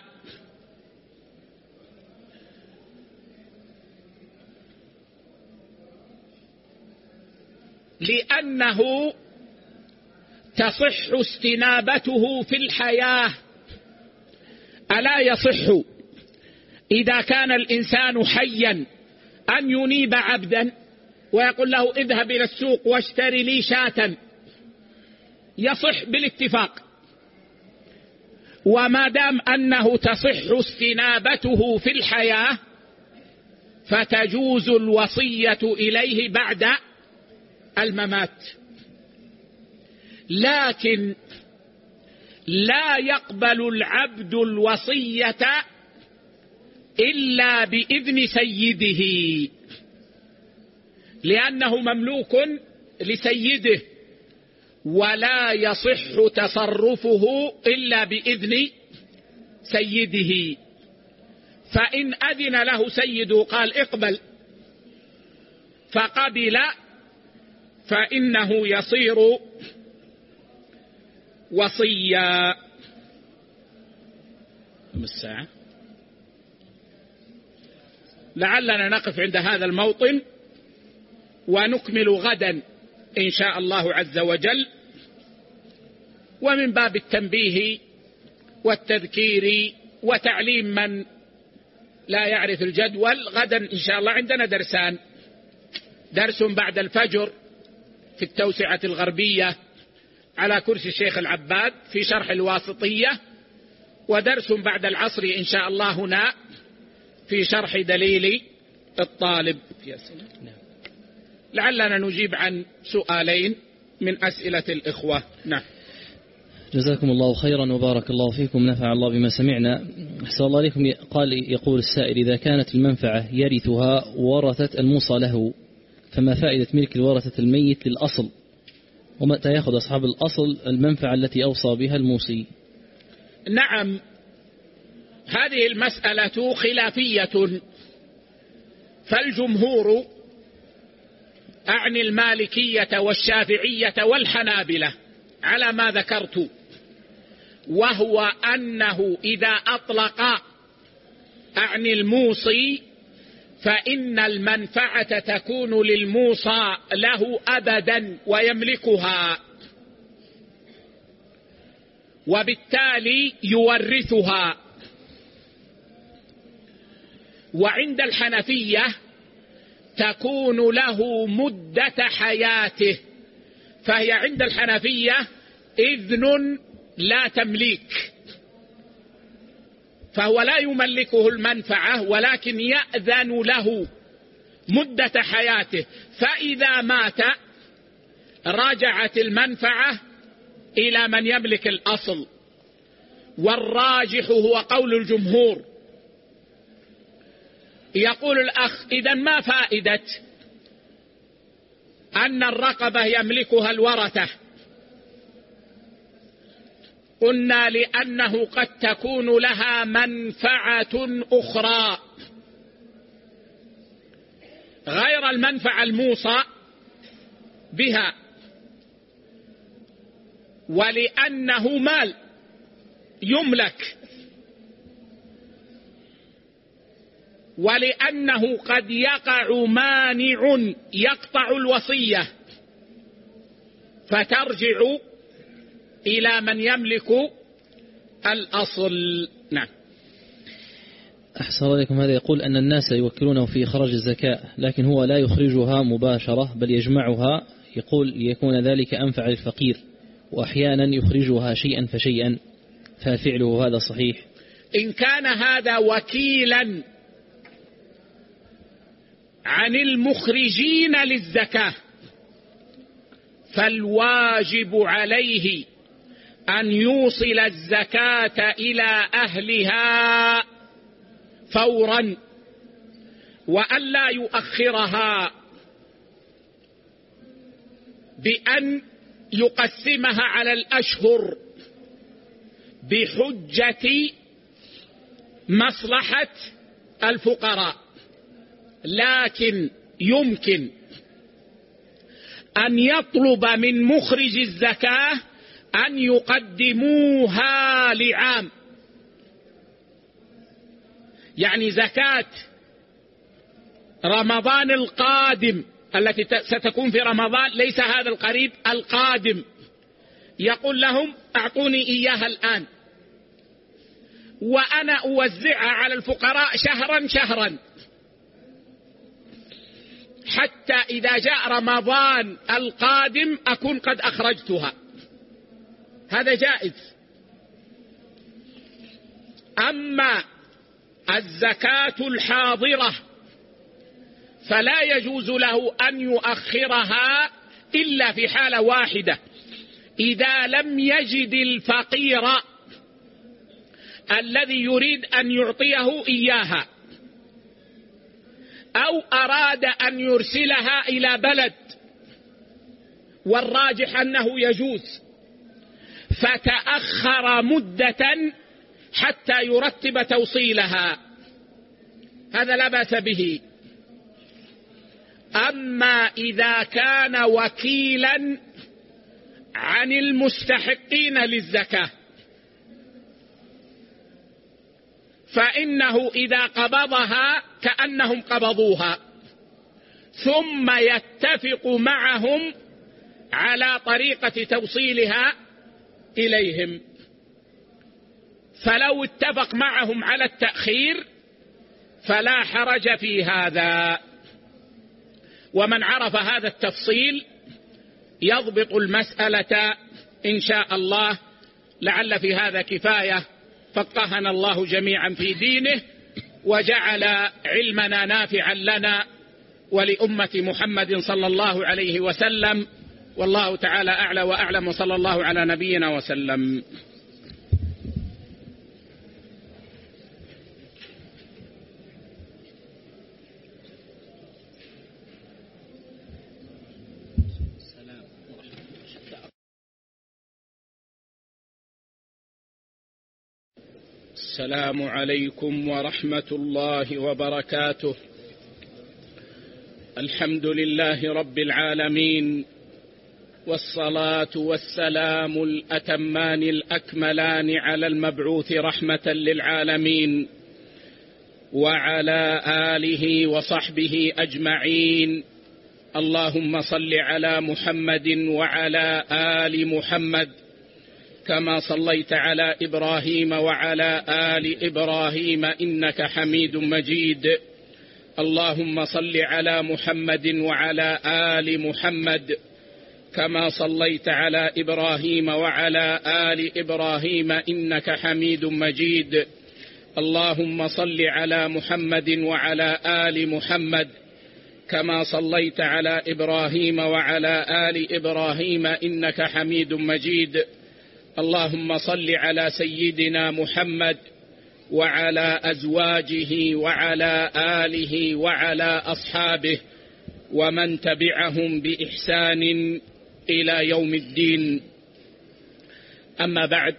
لأنه تصح استنابته في الحياة. ألا يصح إذا كان الإنسان حيا أن ينيب عبدا ويقول له اذهب إلى السوق واشتري لي شاة؟ يصح بالاتفاق. وما دام أنه تصح استنابته في الحياة فتجوز الوصية إليه بعد الممات. لكن لا يقبل العبد الوصية إلا بإذن سيده، لأنه مملوك لسيده، ولا يصح تصرفه إلا بإذن سيده. فإن أذن له سيده قال اقبل فقبل فإنه يصير وصيا. الساعة لعلنا نقف عند هذا الموطن ونكمل غدا إن شاء الله عز وجل. ومن باب التنبيه والتذكير وتعليم من لا يعرف الجدول، غدا إن شاء الله عندنا درسان: درس بعد الفجر في التوسعة الغربية على كرسي الشيخ العباد في شرح الواسطية، ودرس بعد العصر إن شاء الله هنا في شرح دليل الطالب. لعلنا نجيب عن سؤالين من أسئلة الإخوة. نعم. جزاكم الله خيرا وبارك الله فيكم، نفع الله بما سمعنا. أحسن الله عليكم. يقول السائل: إذا كانت المنفعة يرثها ورثة الموصى له، فما فائدة ملك الورثة الميت للأصل؟ ومتى يأخذ أصحاب الأصل المنفعة التي أوصى بها الموصي؟ نعم، هذه المسألة خلافية، فالجمهور أعني المالكية والشافعية والحنابلة على ما ذكرت، وهو أنه إذا أطلق أعني الموصي فإن المنفعة تكون للموصى له أبدا ويملكها، وبالتالي يورثها. وعند الحنفية تكون له مدة حياته، فهي عند الحنفية إذن لا تمليك، فهو لا يملكه المنفعة ولكن يأذن له مدة حياته، فإذا مات رجعت المنفعة إلى من يملك الأصل. والراجح هو قول الجمهور. يقول الأخ: إذن ما فائدة أن الرقبة يملكها الورثة؟ قلنا: لأنه قد تكون لها منفعة أخرى غير المنفعة الموصى بها، ولأنه مال يملك، ولأنه قد يقع مانع يقطع الوصية فترجع إلى من يملك الأصل. نعم. أحسن عليكم. هذا يقول أن الناس يوكلونه في إخراج الزكاة، لكن هو لا يخرجها مباشرة بل يجمعها، يقول ليكون ذلك أنفع للفقير، وأحيانا يخرجها شيئا فشيئا، ففعله هذا صحيح؟ إن كان هذا وكيلا عن المخرجين للزكاة فالواجب عليه أن يوصل الزكاة إلى أهلها فورا، وأن لا يؤخرها بأن يقسمها على الأشهر بحجة مصلحة الفقراء، لكن يمكن أن يطلب من مخرج الزكاة أن يقدموها لعام، يعني زكاة رمضان القادم التي ستكون في رمضان، ليس هذا القريب، القادم، يقول لهم أعطوني إياها الآن وأنا أوزعها على الفقراء شهرا شهرا، حتى إذا جاء رمضان القادم أكون قد أخرجتها. هذا جائز. أما الزكاة الحاضرة فلا يجوز له أن يؤخرها إلا في حالة واحدة، إذا لم يجد الفقير الذي يريد أن يعطيه إياها، أو أراد أن يرسلها إلى بلد والراجح أنه يجوز، فتأخر مدة حتى يرتب توصيلها، هذا لا بأس به. أما إذا كان وكيلا عن المستحقين للزكاة فإنه إذا قبضها كأنهم قبضوها، ثم يتفق معهم على طريقة توصيلها إليهم، فلو اتفق معهم على التأخير فلا حرج في هذا. ومن عرف هذا التفصيل يضبط المسألة إن شاء الله. لعل في هذا كفاية، فقهنا الله جميعا في دينه وجعل علمنا نافعا لنا ولأمة محمد صلى الله عليه وسلم، والله تعالى أعلى وأعلم، وصلى الله على نبينا وسلم. السلام عليكم ورحمة الله وبركاته. الحمد لله رب العالمين، والصلاة والسلام الأتمان الأكملان على المبعوث رحمة للعالمين وعلى آله وصحبه أجمعين. اللهم صل على محمد وعلى آل محمد كما صليت على إبراهيم وعلى آل إبراهيم إنك حميد مجيد. اللهم صل على محمد وعلى آل محمد كما صليت على إبراهيم وعلى آل إبراهيم إنك حميد مجيد. اللهم صل على محمد وعلى آل محمد كما صليت على إبراهيم وعلى آل إبراهيم إنك حميد مجيد. اللهم صل على سيدنا محمد وعلى أزواجه وعلى آله وعلى أصحابه ومن تبعهم بإحسان إلى يوم الدين. أما بعد،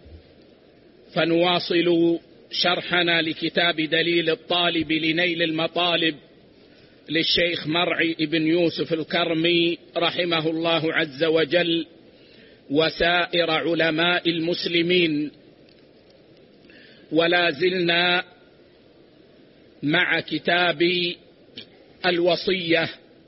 فنواصل شرحنا لكتاب دليل الطالب لنيل المطالب للشيخ مرعي بن يوسف الكرمي رحمه الله عز وجل وسائر علماء المسلمين. ولا زلنا مع كتاب الوصية،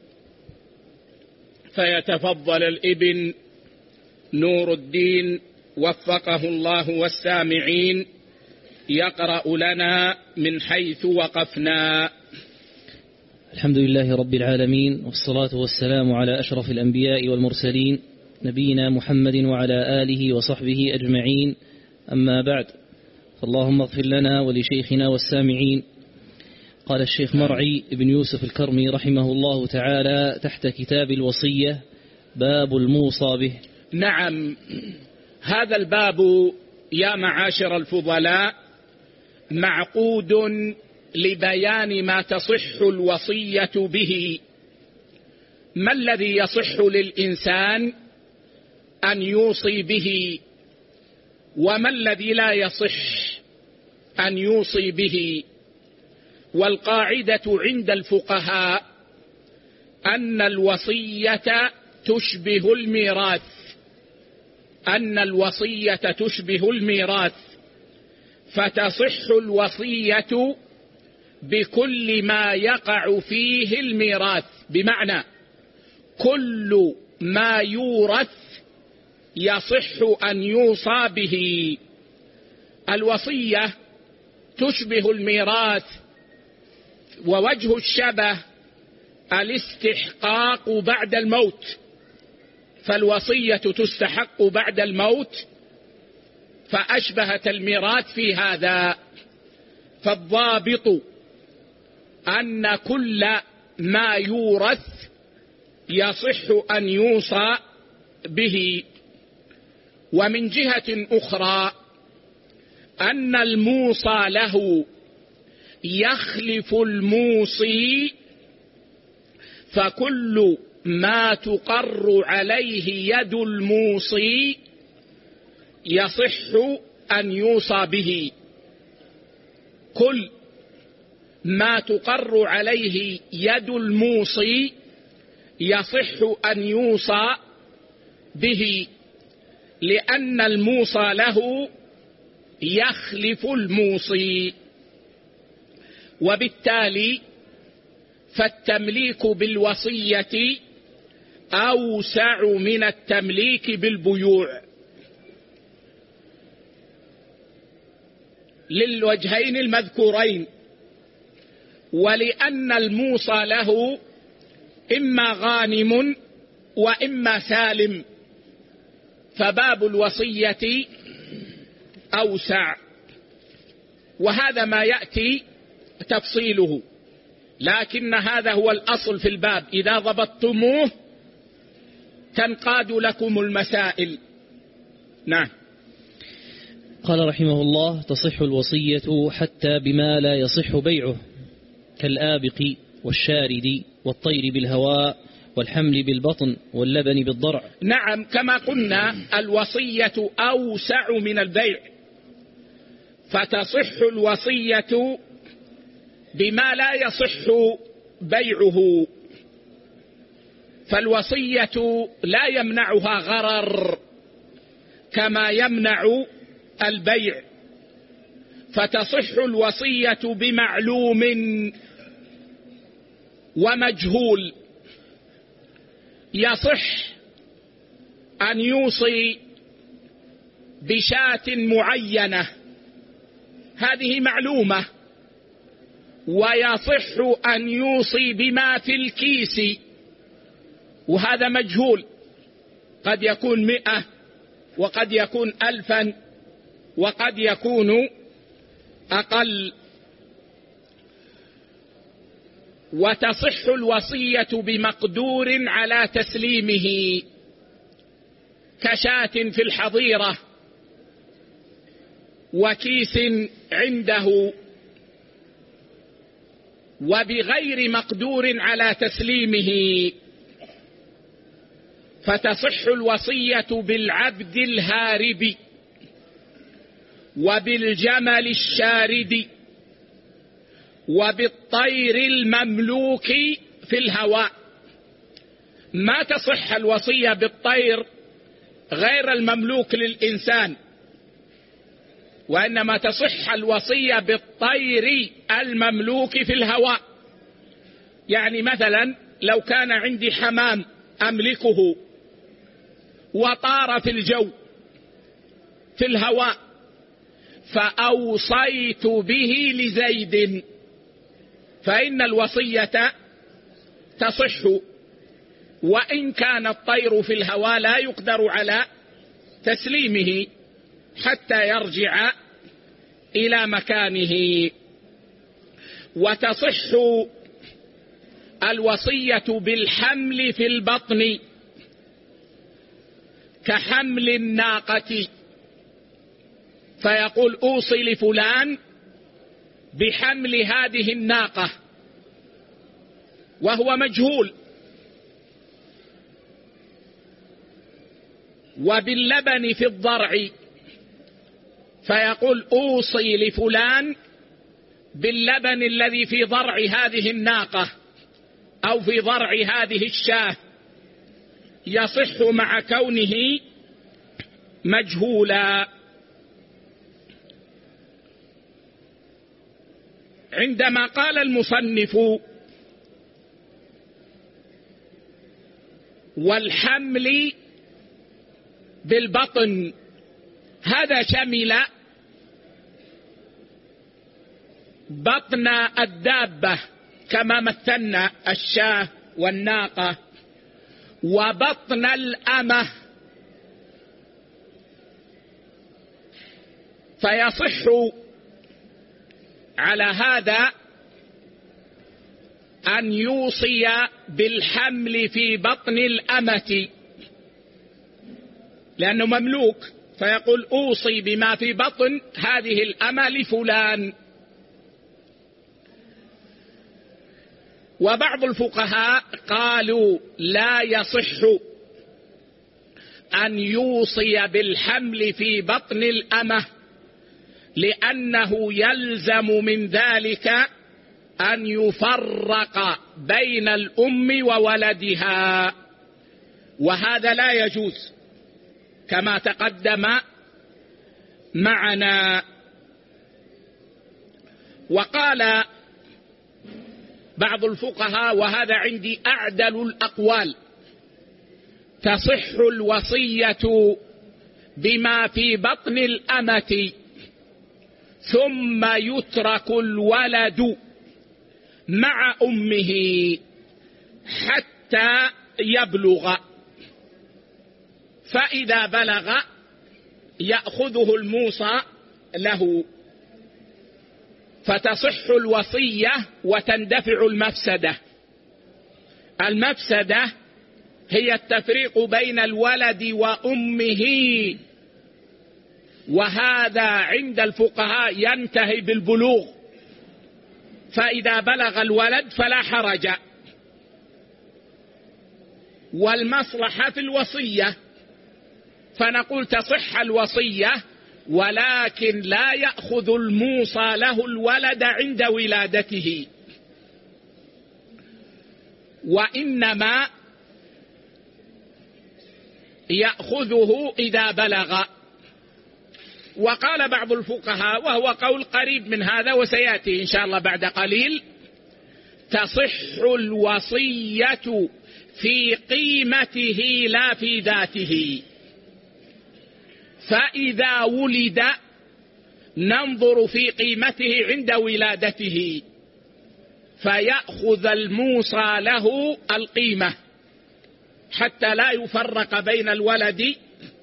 فيتفضل الابن نور الدين وفقه الله والسامعين يقرأ لنا من حيث وقفنا. الحمد لله رب العالمين، والصلاة والسلام على أشرف الأنبياء والمرسلين نبينا محمد وعلى آله وصحبه أجمعين، أما بعد، فاللهم اغفر لنا ولشيخنا والسامعين. قال الشيخ مرعي بن يوسف الكرمي رحمه الله تعالى تحت كتاب الوصية: باب الموصى به. نعم، هذا الباب يا معاشر الفضلاء معقود لبيان ما تصح الوصية به. ما الذي يصح للإنسان أن يوصي به، وما الذي لا يصح أن يوصي به؟ والقاعدة عند الفقهاء أن الوصية تشبه الميراث، أن الوصية تشبه الميراث، فتصح الوصية بكل ما يقع فيه الميراث، بمعنى كل ما يورث يصح أن يوصى به. الوصية تشبه الميراث، ووجه الشبه الاستحقاق بعد الموت، فالوصية تستحق بعد الموت فأشبهت الميراث في هذا. فالضابط أن كل ما يورث يصح أن يوصى به. ومن جهة أخرى أن الموصى له يخلف الموصي، فكل ما تقر عليه يد الموصي يصح أن يوصى به. كل ما تقر عليه يد الموصي يصح أن يوصى به، لأن الموصى له يخلف الموصي. وبالتالي فالتمليك بالوصية أوسع من التمليك بالبيوع للوجهين المذكورين، ولأن الموصى له إما غانم وإما سالم، فباب الوصية أوسع. وهذا ما يأتي تفصيله، لكن هذا هو الأصل في الباب، إذا ضبطتموه تنقاد لكم المسائل. نعم. قال رحمه الله: تصح الوصية حتى بما لا يصح بيعه، كالآبق والشارد والطير بالهواء والحمل بالبطن واللبن بالضرع. نعم، كما قلنا الوصية أوسع من البيع، فتصح الوصية بما لا يصح بيعه. فالوصية لا يمنعها غرر كما يمنع البيع، فتصح الوصية بمعلوم ومجهول. يصح أن يوصي بشاة معينة، هذه معلومة، ويصح أن يوصي بما في الكيس، وهذا مجهول، قد يكون 100 وقد يكون 1000 وقد يكون أقل. وتصح الوصية بمقدور على تسليمه، كشاة في الحظيرة وكيس عنده، وبغير مقدور على تسليمه، فتصح الوصية بالعبد الهارب وبالجمل الشارد وبالطير المملوك في الهواء. ما تصح الوصية بالطير غير المملوك للإنسان، وإنما تصح الوصية بالطير المملوك في الهواء. يعني مثلا لو كان عندي حمام أملكه وطار في الجو في الهواء فأوصيت به لزيد، فإن الوصية تصح، وإن كان الطير في الهواء لا يقدر على تسليمه حتى يرجع إلى مكانه. وتصح الوصية بالحمل في البطن كحمل الناقة، فيقول أوصي لفلان بحمل هذه الناقة وهو مجهول. وباللبن في الضرع، فيقول أوصي لفلان باللبن الذي في ضرع هذه الناقة أو في ضرع هذه الشاة، يصح مع كونه مجهولا. عندما قال المصنف والحمل بالبطن، هذا شمل بطن الدابة كما مثلنا الشاة والناقة، وبطن الأمة، فيصح على هذا أن يوصي بالحمل في بطن الأمة لأنه مملوك، فيقول أوصي بما في بطن هذه الأمة لفلان. وبعض الفقهاء قالوا لا يصح أن يوصي بالحمل في بطن الأمة، لأنه يلزم من ذلك أن يفرق بين الأم وولدها، وهذا لا يجوز كما تقدم معنا. وقال بعض الفقهاء، وهذا عندي أعدل الأقوال، تصح الوصية بما في بطن الأمة ثم يترك الولد مع أمه حتى يبلغ، فإذا بلغ يأخذه الموصى له، فتصح الوصية وتندفع المفسدة. المفسدة هي التفريق بين الولد وأمه، وهذا عند الفقهاء ينتهي بالبلوغ، فإذا بلغ الولد فلا حرج. والمصلحة في الوصية، فنقول تصح الوصية، ولكن لا يأخذ الموصى له الولد عند ولادته، وإنما يأخذه إذا بلغ. وقال بعض الفقهاء، وهو قول قريب من هذا وسيأتي إن شاء الله بعد قليل، تصح الوصية في قيمته لا في ذاته، فإذا ولد ننظر في قيمته عند ولادته، فيأخذ الموصى له القيمة حتى لا يفرق بين الولد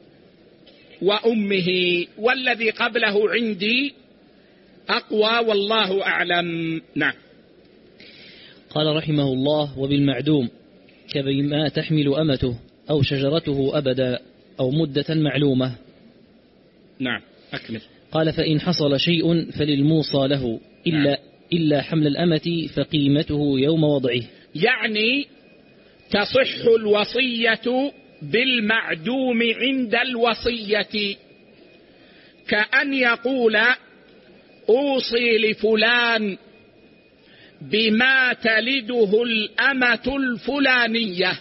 وأمه. والذي قبله عندي أقوى والله أعلم. نعم. قال رحمه الله: وبالمعدوم كبما تحمل أمته أو شجرته أبدا أو مدة معلومة. نعم أكمل. قال: فإن حصل شيء فللموصى له إلا حمل الأمة فقيمته يوم وضعه. يعني تصح الوصية بالمعدوم عند الوصية، كأن يقول أوصي لفلان بما تلده الأمة الفلانية،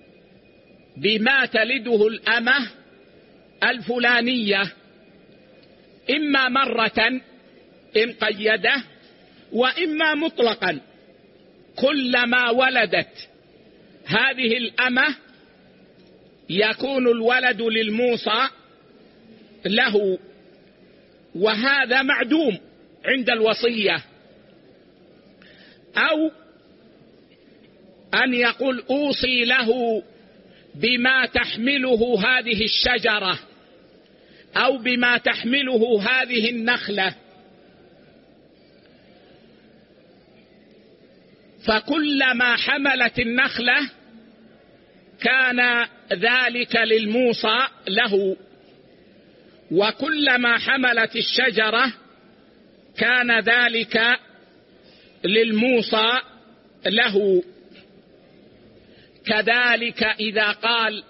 بما تلده الأمة الفلانية، إما مرة إن قيده، وإما مطلقا كلما ولدت هذه الأمة يكون الولد للموصى له، وهذا معدوم عند الوصية. أو أن يقول أوصي له بما تحمله هذه الشجرة أو بما تحمله هذه النخلة، فكلما حملت النخلة كان ذلك للموصى له، وكلما حملت الشجرة كان ذلك للموصى له. كذلك إذا قال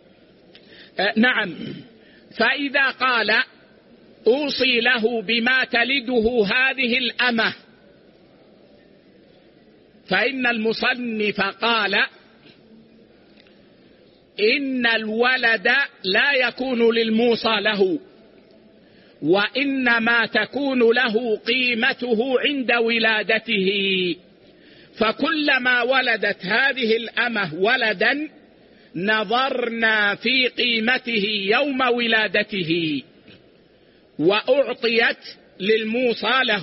فإذا قال أوصي له بما تلده هذه الأمة، فإن المصنف قال إن الولد لا يكون للموصى له، وإنما تكون له قيمته عند ولادته، فكلما ولدت هذه الأمة ولدا نظرنا في قيمته يوم ولادته وأعطيت للموصى له.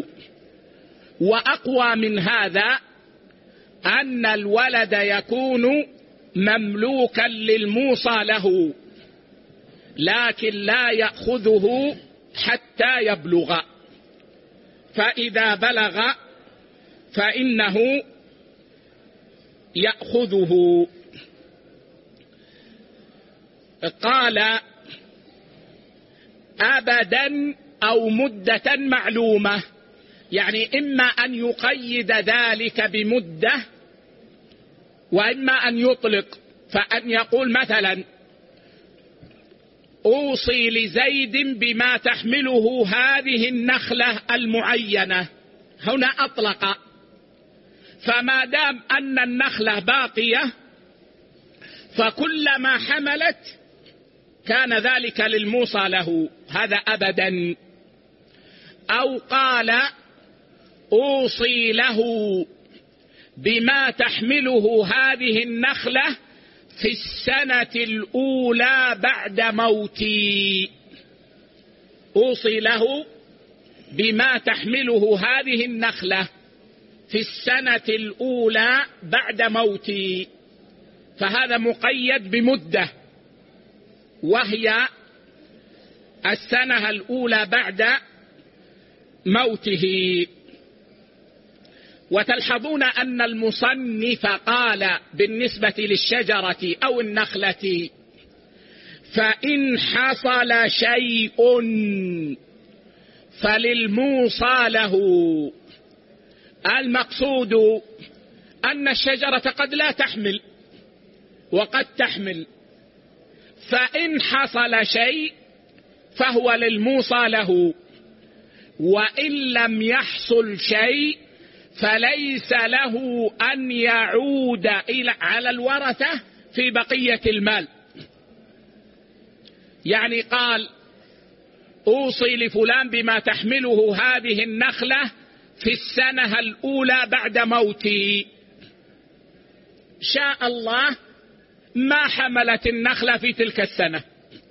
وأقوى من هذا أن الولد يكون مملوكا للموصى له، لكن لا يأخذه حتى يبلغ، فإذا بلغ فإنه يأخذه. قال أبدا أو مدة معلومة، يعني إما أن يقيد ذلك بمدة وإما أن يطلق، فأن يقول مثلا أوصي لزيد بما تحمله هذه النخلة المعينة، هنا أطلق، فما دام أن النخلة باقية فكلما حملت كان ذلك للموصى له، هذا أبدا. أو قال أوصي له بما تحمله هذه النخلة في السنة الأولى بعد موتي، أوصي له بما تحمله هذه النخلة في السنة الأولى بعد موتي، فهذا مقيد بمدة وهي السنة الأولى بعد موته. وتلحظون أن المصنف قال بالنسبة للشجرة أو النخلة فإن حصل شيء فللموصى له. المقصود أن الشجرة قد لا تحمل وقد تحمل، فإن حصل شيء فهو للموصى له، وإن لم يحصل شيء فليس له أن يعود على الورثة في بقية المال. يعني قال أوصي لفلان بما تحمله هذه النخلة في السنة الأولى بعد موتي، شاء الله ما حملت النخلة في تلك السنة،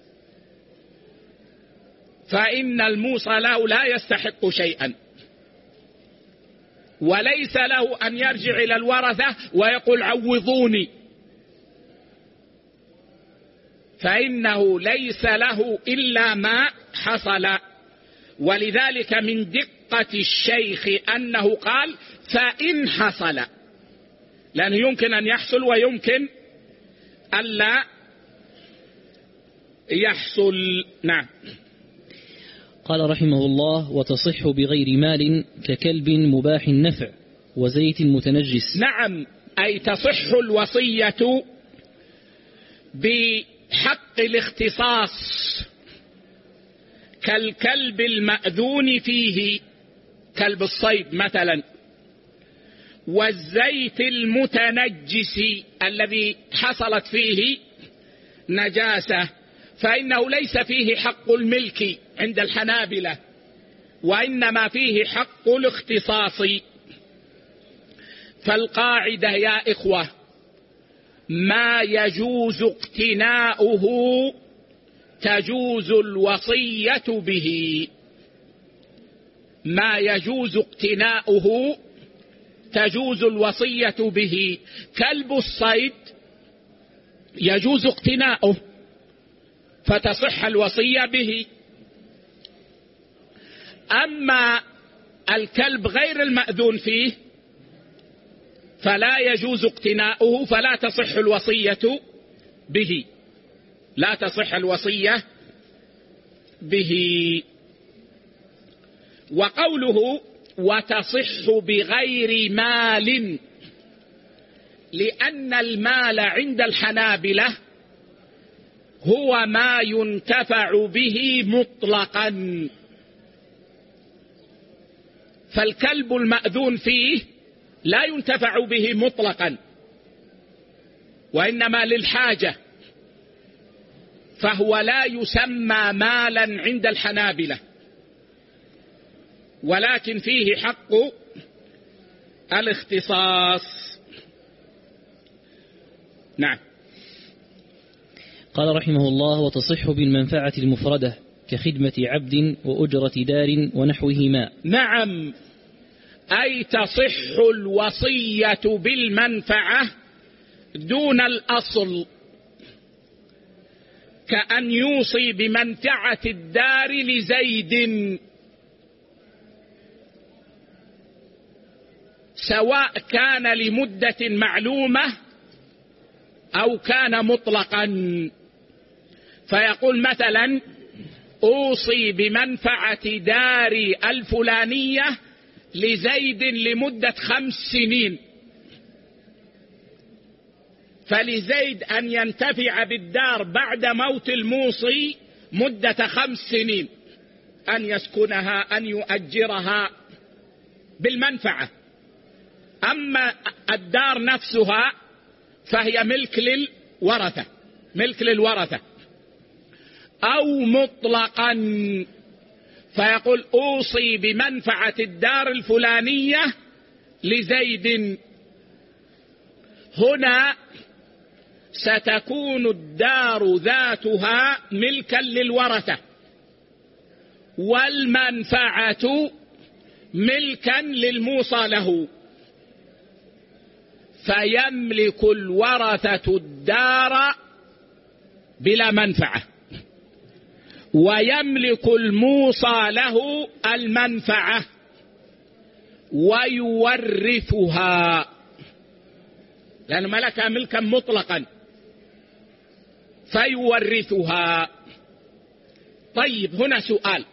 فإن الموصى له لا يستحق شيئا، وليس له أن يرجع إلى الورثة ويقول عوضوني، فإنه ليس له إلا ما حصل. ولذلك من دقة الشيخ أنه قال فإن حصل، لأنه يمكن أن يحصل ويمكن ألا يحصل. نعم. قال رحمه الله وتصح بغير مال ككلب مباح النفع وزيت متنجس. نعم، أي تصح الوصية بحق الاختصاص كالكلب المأذون فيه، كلب الصيد مثلا، والزيت المتنجس الذي حصلت فيه نجاسة، فإنه ليس فيه حق الملك عند الحنابلة، وإنما فيه حق الاختصاص. فالقاعدة يا إخوة: ما يجوز اقتناؤه تجوز الوصية به. ما يجوز اقتناؤه تجوز الوصية به. كلب الصيد يجوز اقتناؤه فتصح الوصية به. أما الكلب غير المأذون فيه فلا يجوز اقتناؤه فلا تصح الوصية به، لا تصح الوصية به. وقوله وتصح بغير مال، لأن المال عند الحنابلة هو ما ينتفع به مطلقا، فالكلب المأذون فيه لا ينتفع به مطلقا وإنما للحاجة، فهو لا يسمى مالا عند الحنابلة، ولكن فيه حق الاختصاص. نعم. قال رحمه الله: وتصح بالمنفعة المفردة كخدمة عبد وأجرة دار ونحوهما. نعم، أي تصح الوصية بالمنفعة دون الأصل، كأن يوصي بمنفعة الدار لزيد، سواء كان لمدة معلومة أو كان مطلقا. فيقول مثلا: أوصي بمنفعة داري الفلانية لزيد لمدة 5 سنين، فلزيد أن ينتفع بالدار بعد موت الموصي مدة 5 سنين، أن يسكنها، أن يؤجرها بالمنفعة. أما الدار نفسها فهي ملك للورثة، ملك للورثة. أو مطلقا، فيقول أوصي بمنفعة الدار الفلانية لزيد، هنا ستكون الدار ذاتها ملكا للورثة والمنفعة ملكا للموصى له، فيملك الورثة الدار بلا منفعة، ويملك الموصى له المنفعة ويورثها، لأنه ملكها ملكا مطلقا فيورثها. طيب، هنا سؤال: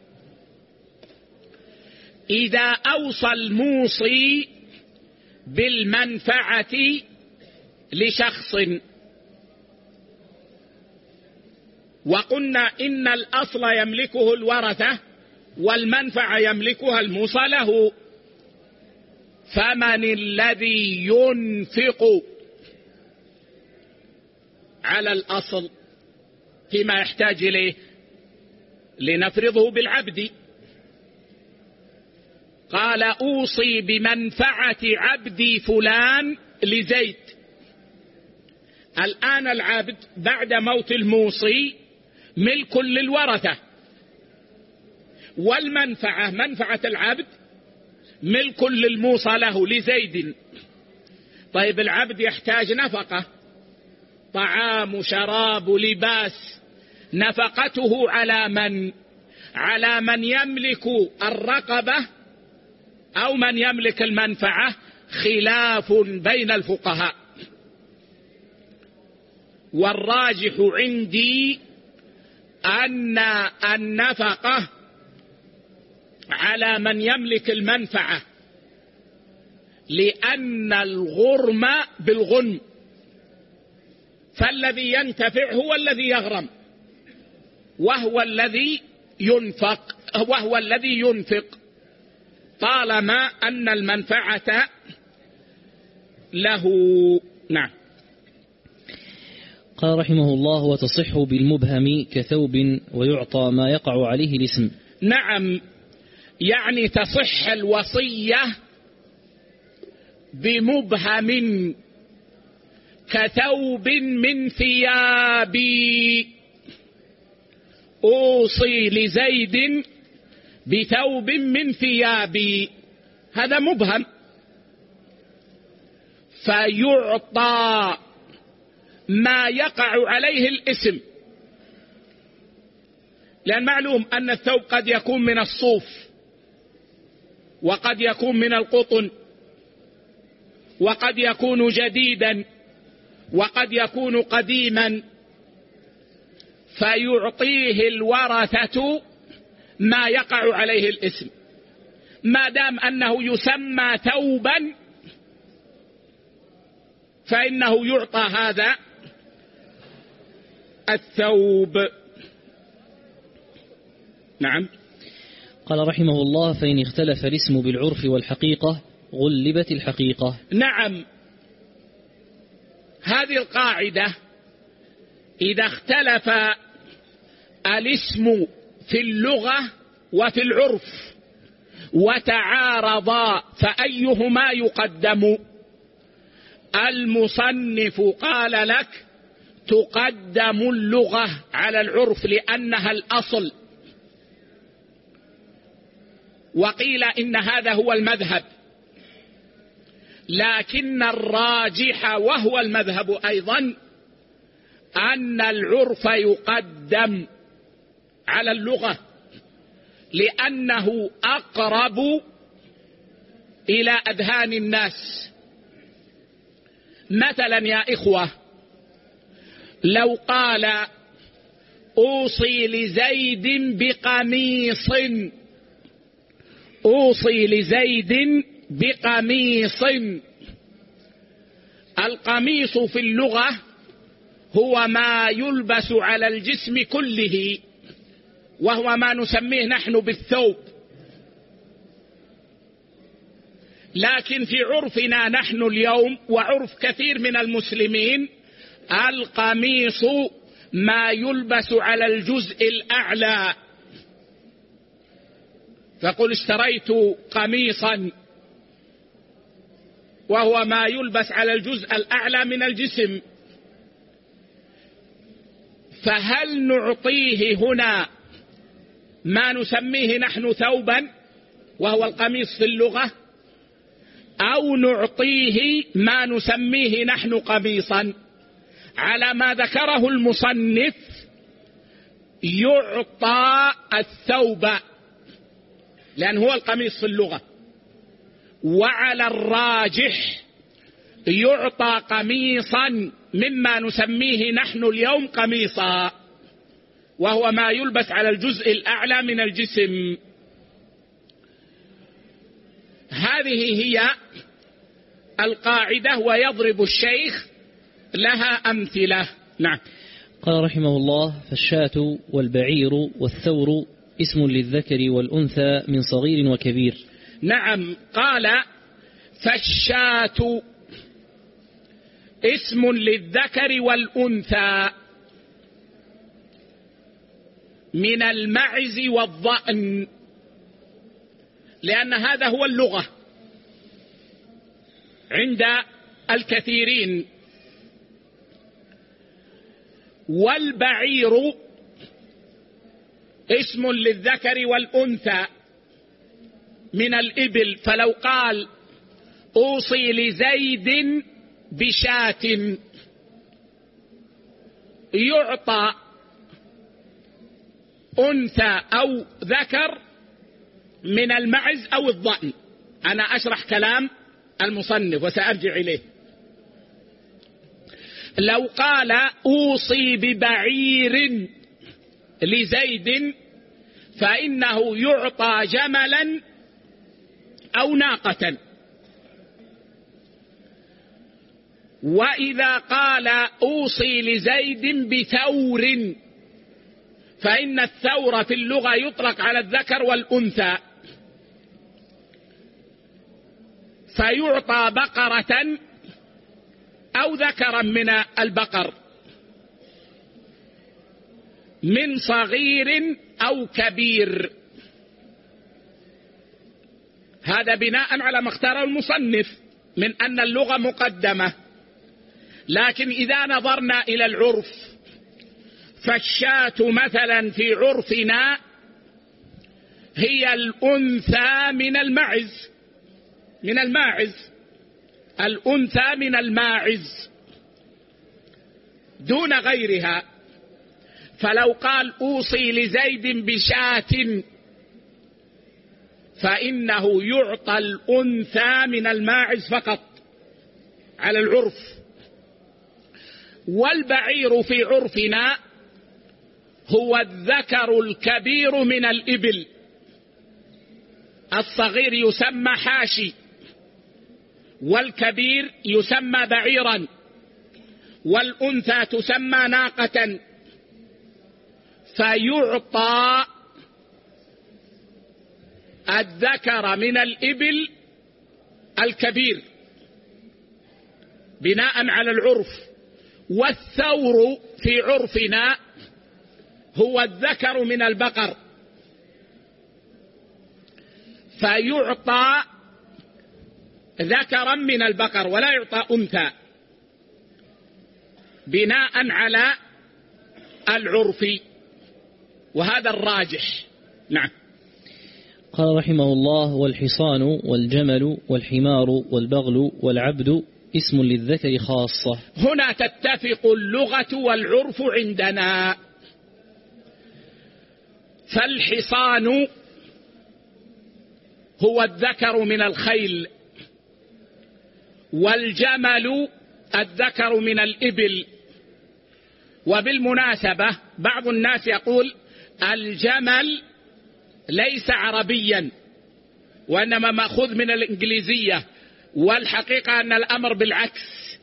إذا أوصى الموصي بالمنفعة لشخص، وقلنا إن الأصل يملكه الورثة والمنفعة يملكها الموصى له، فمن الذي ينفق على الأصل فيما يحتاج إليه لنفرضه بالعبد؟ قال: أوصي بمنفعة عبدي فلان لزيد. الآن العبد بعد موت الموصي ملك للورثة، والمنفعة منفعة العبد ملك للموصى له لزيد. طيب، العبد يحتاج نفقة، طعام، شراب، لباس، نفقته على من؟ على من يملك الرقبة أو من يملك المنفعة؟ خلاف بين الفقهاء، والراجح عندي أن النفقة على من يملك المنفعة، لأن الغرم بالغنم، فالذي ينتفع هو الذي يغرم، وهو الذي ينفق طالما أن المنفعة له. نعم. قال رحمه الله: وتصح بالمبهم كثوب ويعطى ما يقع عليه الاسم. نعم، يعني تصح الوصية بمبهم كثوب من ثيابي، أوصي لزيد بثوب من ثيابي، هذا مبهم، فيعطى ما يقع عليه الاسم، لأن معلوم أن الثوب قد يكون من الصوف، وقد يكون من القطن، وقد يكون جديدا، وقد يكون قديما، فيعطيه الورثة ما يقع عليه الاسم، ما دام أنه يسمى ثوبا فإنه يعطى هذا الثوب. نعم. قال رحمه الله: فإن اختلف الاسم بالعرف والحقيقة غلبت الحقيقة. نعم، هذه القاعدة إذا اختلف الاسم في اللغة وفي العرف وتعارضا فأيهما يقدم؟ المصنف قال لك تقدم اللغة على العرف لأنها الأصل، وقيل إن هذا هو المذهب، لكن الراجح وهو المذهب أيضا أن العرف يقدم على اللغة لأنه أقرب إلى أذهان الناس. مثلا يا إخوة، لو قال أوصي لزيد بقميص، أوصي لزيد بقميص، القميص في اللغة هو ما يلبس على الجسم كله، وهو ما نسميه نحن بالثوب، لكن في عرفنا نحن اليوم وعرف كثير من المسلمين القميص ما يلبس على الجزء الأعلى، فقل اشتريت قميصا، وهو ما يلبس على الجزء الأعلى من الجسم. فهل نعطيه هنا ما نسميه نحن ثوبا وهو القميص في اللغة، أو نعطيه ما نسميه نحن قميصا؟ على ما ذكره المصنف يعطى الثوب لأن هو القميص في اللغة، وعلى الراجح يعطى قميصا مما نسميه نحن اليوم قميصا، وهو ما يلبس على الجزء الأعلى من الجسم. هذه هي القاعدة، ويضرب الشيخ لها أمثلة. نعم. قال رحمه الله: فالشاة والبعير والثور اسم للذكر والأنثى من صغير وكبير. نعم، قال فالشاة اسم للذكر والأنثى من المعز والضأن، لأن هذا هو اللغة عند الكثيرين. والبعير اسم للذكر والأنثى من الإبل، فلو قال أوصي لزيد بشاة يعطى أنثى أو ذكر من المعز أو الضأن. أنا أشرح كلام المصنف وسأرجع إليه. لو قال أوصي ببعير لزيد فإنه يعطى جملا أو ناقة. وإذا قال أوصي لزيد بثور فإن الثور في اللغة يطلق على الذكر والأنثى، فيعطى بقرة أو ذكرا من البقر. من صغير أو كبير. هذا بناء على ما اختاره المصنف من أن اللغة مقدمة. لكن إذا نظرنا إلى العرف فالشاة مثلا في عرفنا هي الأنثى من الماعز، الأنثى من الماعز دون غيرها. فلو قال أوصي لزيد بشاة فإنه يعطى الأنثى من الماعز فقط على العرف. والبعير في عرفنا هو الذكر الكبير من الإبل، الصغير يسمى حاشي والكبير يسمى بعيرا والأنثى تسمى ناقة. فيعطى الذكر من الإبل الكبير بناء على العرف. والثور في عرفنا هو الذكر من البقر، فيعطى ذكرا من البقر ولا يعطى أنثى بناء على العرف، وهذا الراجح. نعم. قال رحمه الله: والحصان والجمل والحمار والبغل والعبد اسم للذكر خاصة. هنا تتفق اللغة والعرف عندنا. فالحصان هو الذكر من الخيل، والجمل الذكر من الإبل. وبالمناسبة بعض الناس يقول الجمل ليس عربيا وإنما مأخوذ من الإنجليزية، والحقيقة أن الأمر بالعكس.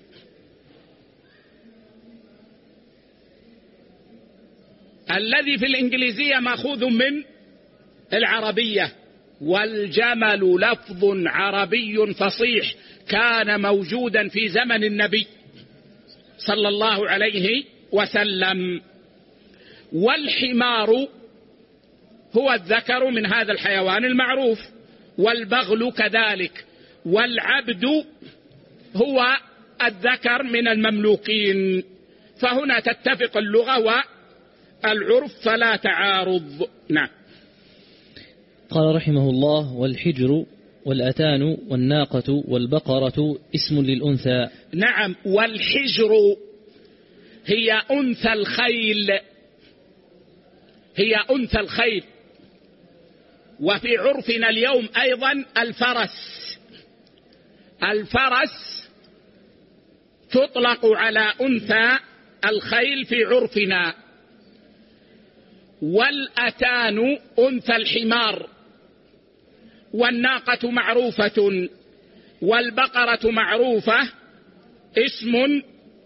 الذي في الإنجليزية مأخوذ من العربية. والجمل لفظ عربي فصيح كان موجودا في زمن النبي صلى الله عليه وسلم. والحمار هو الذكر من هذا الحيوان المعروف، والبغل كذلك. والعبد هو الذكر من المملوكين. فهنا تتفق اللغة والعرف فلا تعارض. نعم. قال رحمه الله: والحجر والأتان والناقة والبقرة اسم للأنثى. نعم. والحجر هي أنثى الخيل، هي أنثى الخيل. وفي عرفنا اليوم أيضا الفرس تطلق على أنثى الخيل في عرفنا. والأتان أنثى الحمار، والناقة معروفة، والبقرة معروفة اسم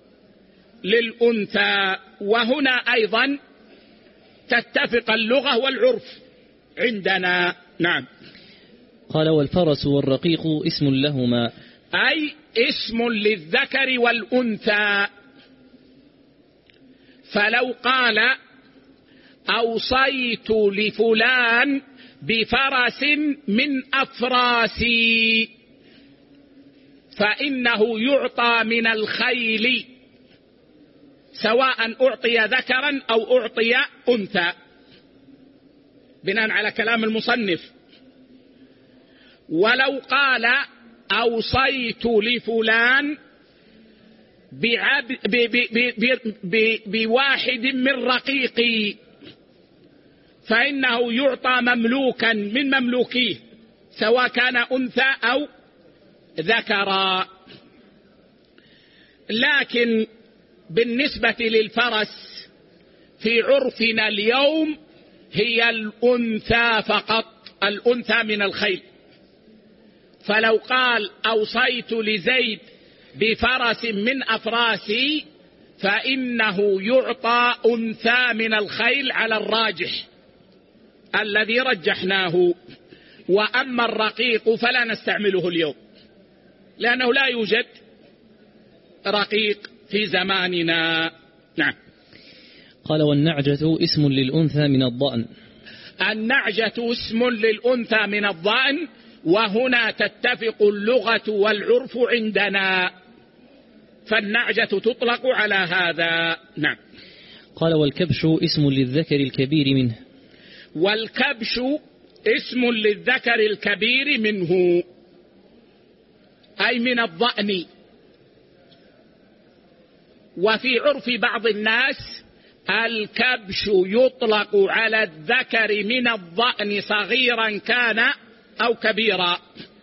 للأنثى. وهنا أيضا تتفق اللغة والعرف عندنا. نعم. قال: والفرس والرقيق اسم لهما، أي اسم للذكر والأنثى. فلو قال أوصيت لفلان بفرس من أفراسي فإنه يعطى من الخيل سواء أعطي ذكرا أو أعطي أنثى بناء على كلام المصنف. ولو قال أوصيت لفلان بواحد من رقيقي فإنه يعطى مملوكا من مملوكيه سواء كان أنثى أو ذكرا. لكن بالنسبة للفرس في عرفنا اليوم هي الأنثى فقط، الأنثى من الخيل. فلو قال أوصيت لزيد بفرس من أفراسي فإنه يعطى أنثى من الخيل على الراجح الذي رجحناه. وأما الرقيق فلا نستعمله اليوم لأنه لا يوجد رقيق في زماننا. نعم. قال والنعجة اسم للأنثى من الضأن. النعجة اسم للأنثى من الضأن، وهنا تتفق اللغة والعرف عندنا، فالنعجة تطلق على هذا. نعم. قال والكبش اسم للذكر الكبير منه. والكبش اسم للذكر الكبير منه، أي من الضأن. وفي عرف بعض الناس الكبش يطلق على الذكر من الضأن صغيرا كان أو كبيرا،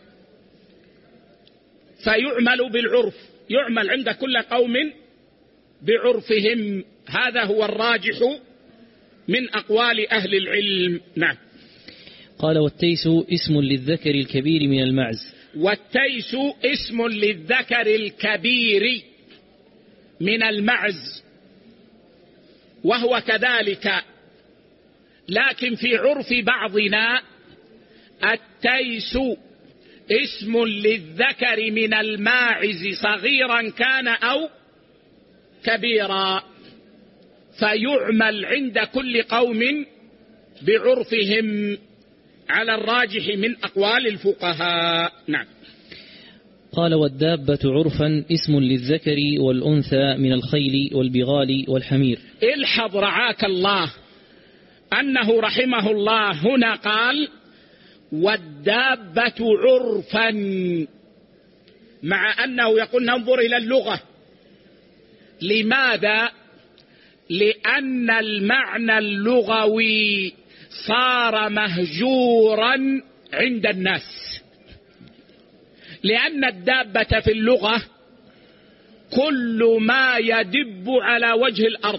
فيعمل بالعرف، يعمل عند كل قوم بعرفهم. هذا هو الراجح من أقوال أهل العلم. نعم. قال والتيس اسم للذكر الكبير من المعز. والتيس اسم للذكر الكبير من المعز، وهو كذلك، لكن في عرف بعضنا التيس اسم للذكر من الماعز صغيرا كان أو كبيرا، فيعمل عند كل قوم بعرفهم على الراجح من أقوال الفقهاء. نعم. قال والدابة عرفا اسم للذكر والأنثى من الخيل والبغال والحمير. الحظ رعاك الله أنه رحمه الله هنا قال والدابة عرفا، مع أنه يقول ننظر إلى اللغة. لماذا؟ لأن المعنى اللغوي صار مهجورا عند الناس، لأن الدابة في اللغة كل ما يدب على وجه الأرض،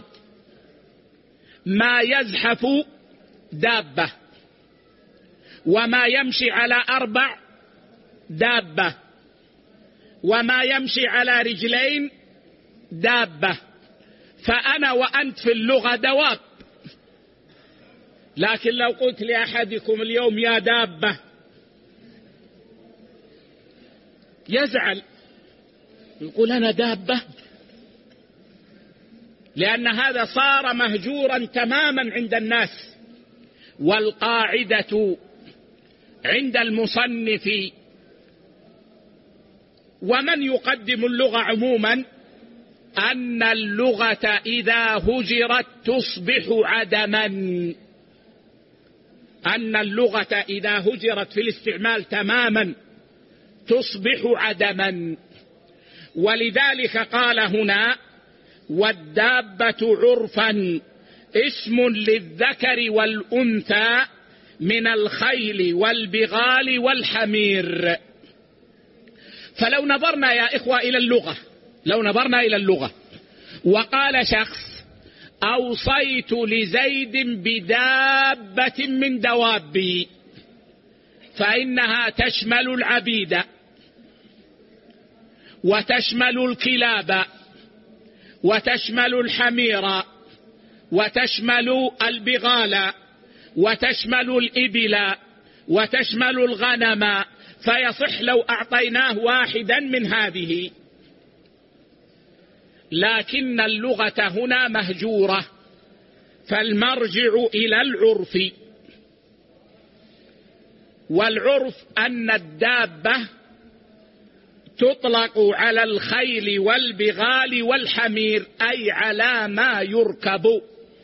ما يزحف دابة، وما يمشي على 4 دابة، وما يمشي على رجلين دابة. فأنا وأنت في اللغة دواب، لكن لو قلت لأحدكم اليوم يا دابة يزعل، يقول أنا دابة، لأن هذا صار مهجورا تماما عند الناس. والقاعدة عند المصنف ومن يقدم اللغة عموما أن اللغة إذا هجرت تصبح عدما، أن اللغة إذا هجرت في الاستعمال تماما تصبح عدما. ولذلك قال هنا والدابة عرفا اسم للذكر والأنثى من الخيل والبغال والحمير. فلو نظرنا يا إخوة إلى اللغة، لو نظرنا إلى اللغة وقال شخص أوصيت لزيد بدابة من دوابي، فإنها تشمل العبيد وتشمل الكلاب وتشمل الحمير وتشمل البغال وتشمل الإبل وتشمل الغنم، فيصح لو أعطيناه واحدا من هذه. لكن اللغة هنا مهجورة، فالمرجع إلى العرف، والعرف أن الدابة تطلق على الخيل والبغال والحمير، أي على ما يركب،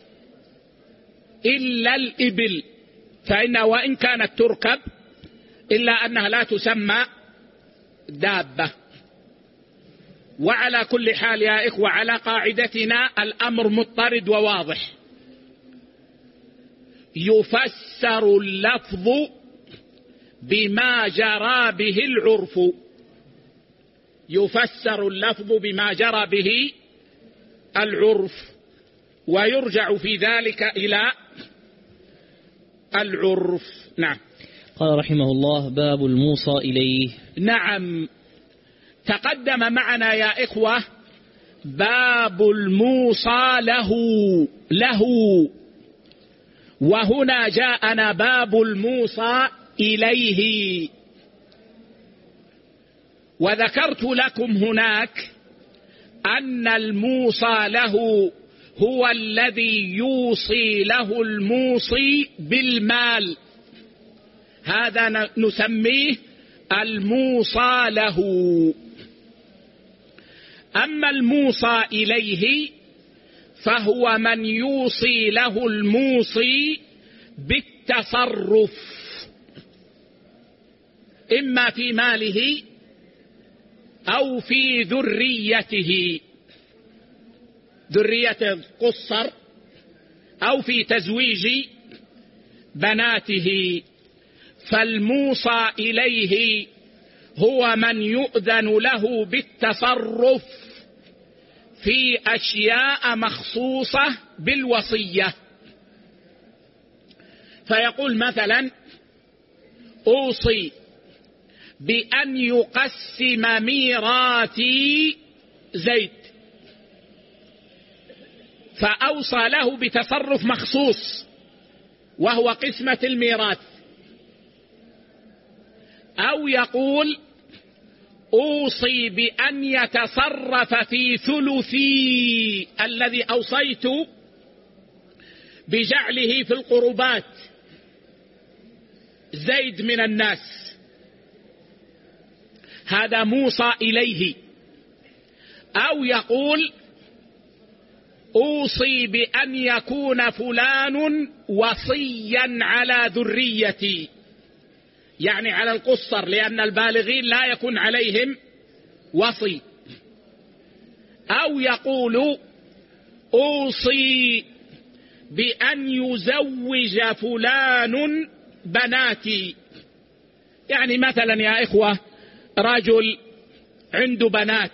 إلا الإبل، فإنها وإن كانت تركب إلا أنها لا تسمى دابة. وعلى كل حال يا إخوة على قاعدتنا الأمر مضطرد وواضح، يفسر اللفظ بما جرى به العرف، يفسر اللفظ بما جرى به العرف، ويرجع في ذلك إلى العرف. نعم. قال رحمه الله باب الموصى إليه. نعم، تقدم معنا يا إخوة باب الموصى له، وهنا جاءنا باب الموصى إليه. وذكرت لكم هناك أن الموصى له هو الذي يوصي له الموصي بالمال، هذا نسميه الموصى له. أما الموصى إليه فهو من يوصي له الموصي بالتصرف، إما في ماله أو في ذريته، ذرية القصر، أو في تزويج بناته. فالموصى إليه هو من يؤذن له بالتصرف في أشياء مخصوصة بالوصية. فيقول مثلا: أوصي بأن يقسم ميراثي زيد، فأوصى له بتصرف مخصوص وهو قسمة الميراث. أو يقول: أوصي بأن يتصرف في ثلثي الذي أوصيت بجعله في القربات زيد من الناس، هذا موصى إليه. أو يقول: أوصي بأن يكون فلان وصيا على ذريتي، يعني على القصر، لأن البالغين لا يكون عليهم وصي. أو يقول: أوصي بأن يزوج فلان بناتي، يعني مثلا يا إخوة رجل عنده بنات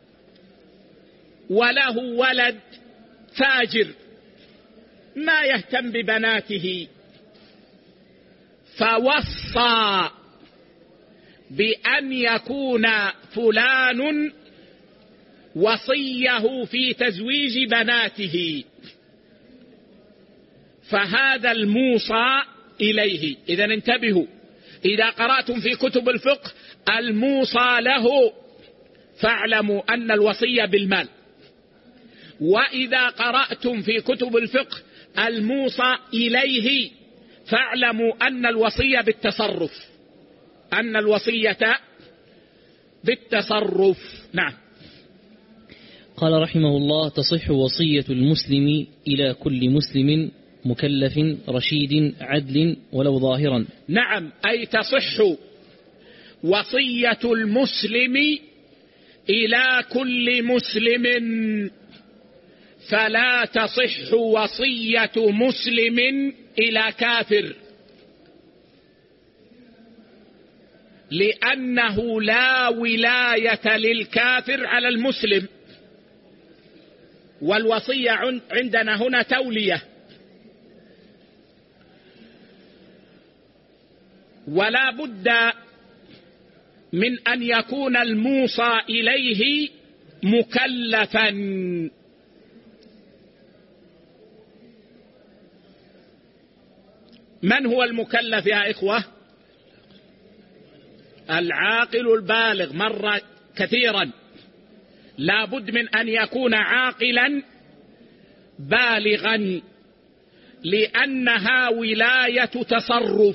وله ولد فاجر ما يهتم ببناته، فوصى بأن يكون فلان وصيه في تزويج بناته، فهذا الموصى إليه. إذن انتبهوا، إذا قرأتم في كتب الفقه الموصى له فاعلموا أن الوصية بالمال، وإذا قرأتم في كتب الفقه الموصى إليه فاعلموا أن الوصية بالتصرف، أن الوصية بالتصرف. نعم. قال رحمه الله: تصح وصية المسلم إلى كل مسلم مكلف رشيد عدل ولو ظاهرا. نعم، أي تصح وصية المسلم إلى كل مسلم، فلا تصح وصية مسلم إلى كافر، لأنه لا ولاية للكافر على المسلم، والوصية عندنا هنا تولية. ولا بد من أن يكون الموصى إليه مكلفا. من هو المكلف يا إخوة؟ العاقل البالغ، مر كثيرا. لا بد من أن يكون عاقلا بالغا، لأنها ولاية تصرف،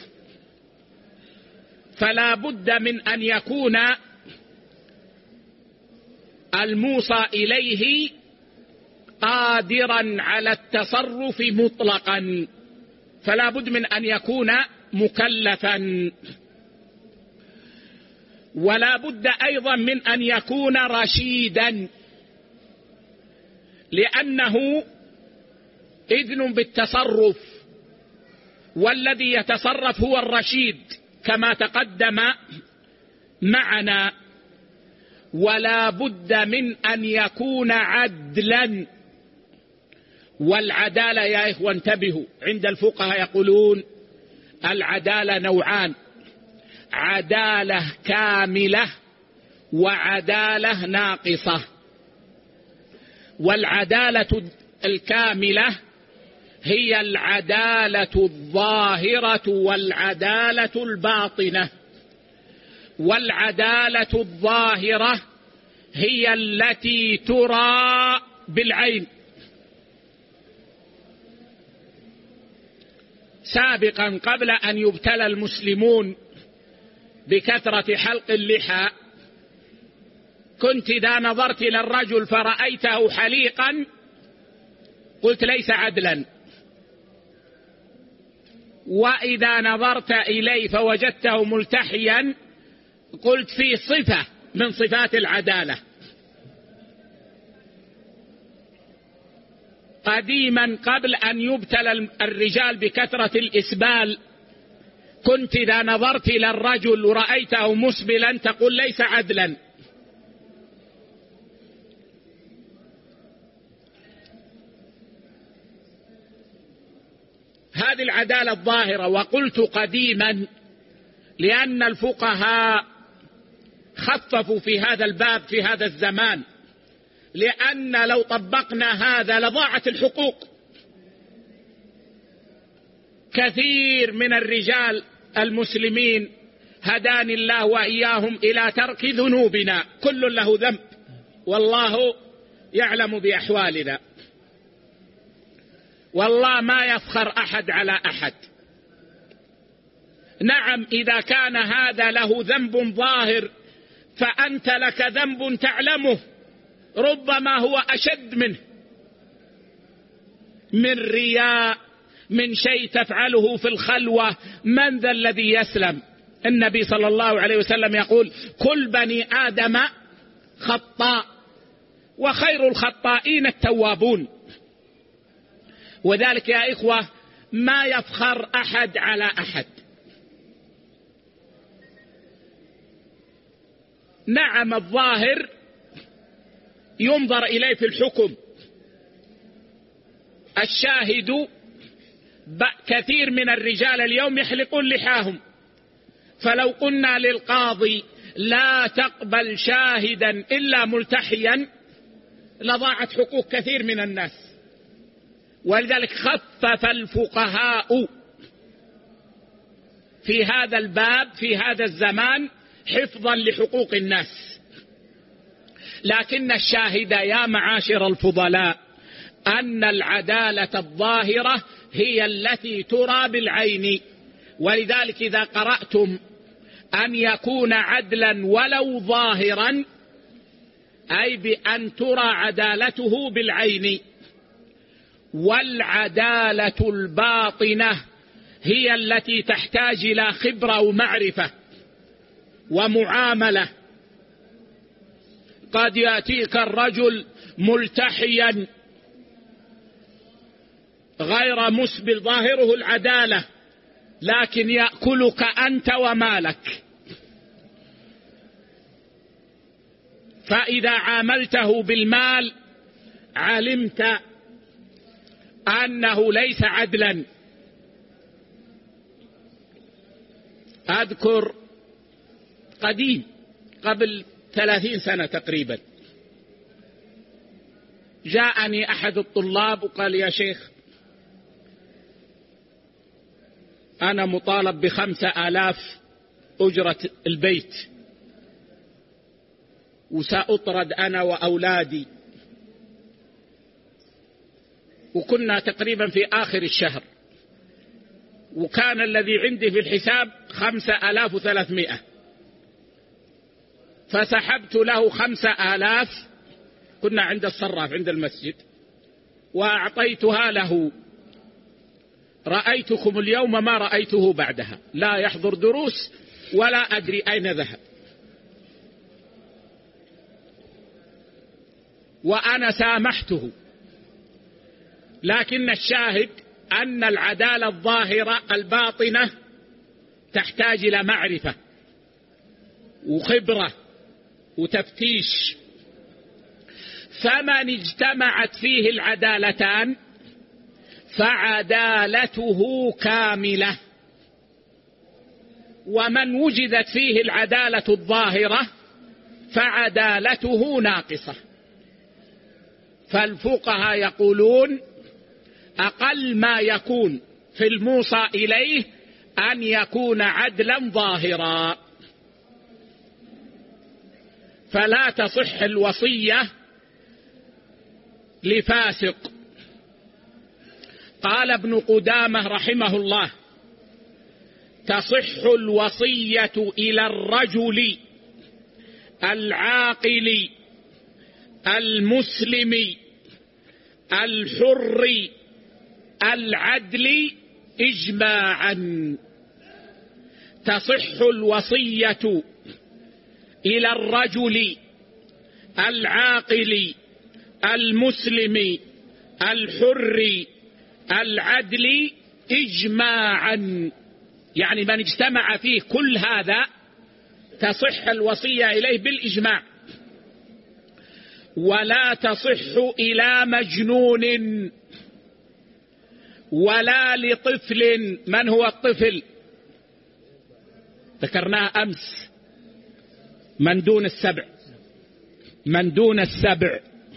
فلا بد من أن يكون الموصى إليه قادرا على التصرف مطلقا، فلا بد من أن يكون مكلفا. ولا بد أيضا من أن يكون رشيدا، لأنه إذن بالتصرف، والذي يتصرف هو الرشيد كما تقدم معنا. ولا بد من أن يكون عدلا، والعدالة يا إخوة انتبهوا، عند الفقهاء يقولون العدالة نوعان: عدالة كاملة وعدالة ناقصة. والعدالة الكاملة هي العدالة الظاهرة والعدالة الباطنة. والعدالة الظاهرة هي التي ترى بالعين، سابقا قبل أن يبتلى المسلمون بكثرة حلق اللحى كنت إذا نظرت إلى الرجل فرأيته حليقا قلت ليس عدلا، وإذا نظرت إليه فوجدته ملتحيا قلت فيه صفة من صفات العدالة. قديما قبل أن يبتلى الرجال بكثرة الإسبال كنت إذا نظرت إلى الرجل ورأيته مسبلا تقول ليس عدلا. هذه العدالة الظاهرة. وقلت قديما لأن الفقهاء خففوا في هذا الباب في هذا الزمان، لأن لو طبقنا هذا لضاعت الحقوق. كثير من الرجال المسلمين هداني الله وإياهم إلى ترك ذنوبنا، كل له ذنب والله يعلم بأحوالنا، والله ما يفخر أحد على أحد. نعم إذا كان هذا له ذنب ظاهر فأنت لك ذنب تعلمه ربما هو أشد منه، من رياء، من شيء تفعله في الخلوة. من ذا الذي يسلم؟ النبي صلى الله عليه وسلم يقول كل بني آدم خطاء وخير الخطائين التوابون. وذلك يا إخوة ما يفخر أحد على أحد. نعم الظاهر ينظر إليه في الحكم. الشاهد كثير من الرجال اليوم يحلقون لحاهم، فلو قلنا للقاضي لا تقبل شاهدا إلا ملتحيا لضاعت حقوق كثير من الناس. ولذلك خفف الفقهاء في هذا الباب في هذا الزمان حفظا لحقوق الناس. لكن الشاهد يا معاشر الفضلاء أن العدالة الظاهرة هي التي ترى بالعين. ولذلك إذا قرأتم أن يكون عدلا ولو ظاهرا أي بأن ترى عدالته بالعين. والعدالة الباطنة هي التي تحتاج إلى خبرة ومعرفة ومعاملة. قد يأتيك الرجل ملتحيا غير مسبل ظاهره العدالة لكن يأكلك أنت ومالك، فإذا عاملته بالمال علمت أنه ليس عدلا. أذكر قديم قبل 30 سنة تقريبا جاءني أحد الطلاب وقال يا شيخ أنا مطالب ب5,000 أجرة البيت وسأطرد أنا وأولادي، وكنا تقريبا في آخر الشهر، وكان الذي عندي في الحساب 5,300، فسحبت له 5,000 كنا عند الصراف عند المسجد وأعطيتها له. رأيتكم اليوم ما رأيته بعدها، لا يحضر دروس ولا أدري أين ذهب. وأنا سامحته، لكن الشاهد أن العدالة الظاهرة الباطنة تحتاج إلى معرفة وخبرة وتفتيش. فمن اجتمعت فيه العدالتان فعدالته كاملة، ومن وجدت فيه العدالة الظاهرة فعدالته ناقصة. فالفقهاء يقولون أقل ما يكون في الموصى إليه أن يكون عدلا ظاهرا، فلا تصح الوصية لفاسق قال ابن قدامة رحمه الله: تصح الوصية إلى الرجل العاقل المسلم الحر العدل إجماعا. تصح الوصية إلى الرجل العاقل المسلم الحر العدل إجماعا، يعني من اجتمع فيه كل هذا تصح الوصية إليه بالإجماع. ولا تصح إلى مجنون ولا لطفل. من هو الطفل؟ ذكرناه أمس، من دون السبع، من دون السبع.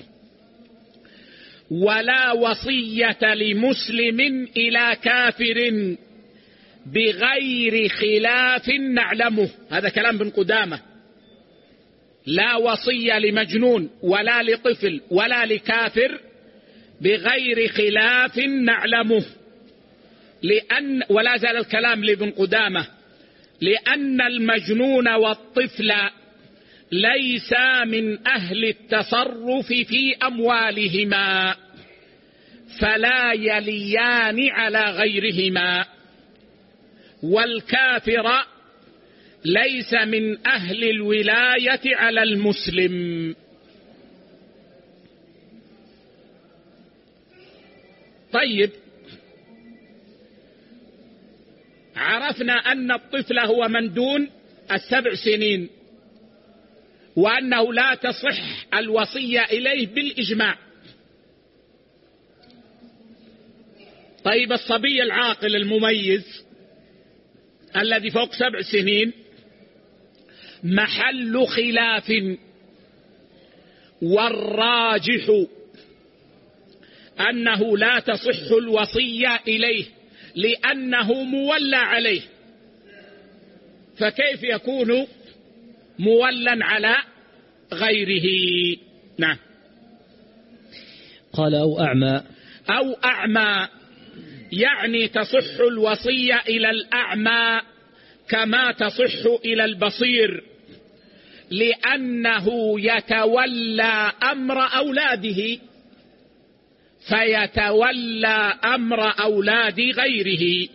ولا وصية لمسلم إلى كافر بغير خلاف نعلمه. هذا كلام ابن قدامة. لا وصية لمجنون ولا لطفل ولا لكافر بغير خلاف نعلمه، ولا زال الكلام لابن قدامة: لأن المجنون والطفل ليسا من أهل التصرف في أموالهما فلا يليان على غيرهما، والكافر ليس من أهل الولاية على المسلم. طيب، عرفنا أن الطفل هو من دون ال7 سنين، وأنه لا تصح الوصية إليه بالإجماع. طيب، الصبي العاقل المميز الذي فوق 7 سنين محل خلاف، والراجح أنه لا تصح الوصية إليه لأنه مولى عليه، فكيف يكون مولا على غيره؟ نعم. قال: أو أعمى، يعني تصح الوصية إلى الأعمى كما تصح إلى البصير، لأنه يتولى أمر أولاده فيتولى أمر أولاد غيره.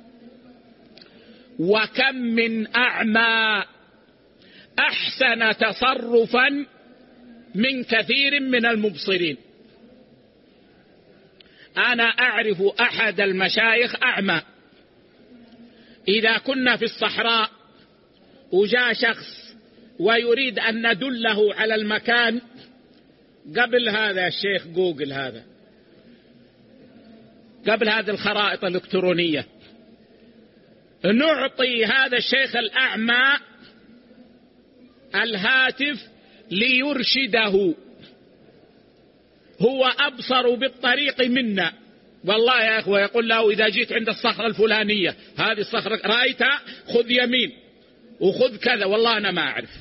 وكم من أعمى أحسن تصرفا من كثير من المبصرين. أنا أعرف أحد المشايخ أعمى، إذا كنا في الصحراء وجاء شخص ويريد أن ندله على المكان، قبل هذا الشيخ جوجل، هذا قبل هذه الخرائط الإلكترونية، نعطي هذا الشيخ الأعمى الهاتف ليرشده، هو أبصر بالطريق منا. والله يا أخوة، يقول له: إذا جيت عند الصخرة الفلانية، هذه الصخرة رأيتها، خذ يمين وخذ كذا، والله أنا ما أعرف.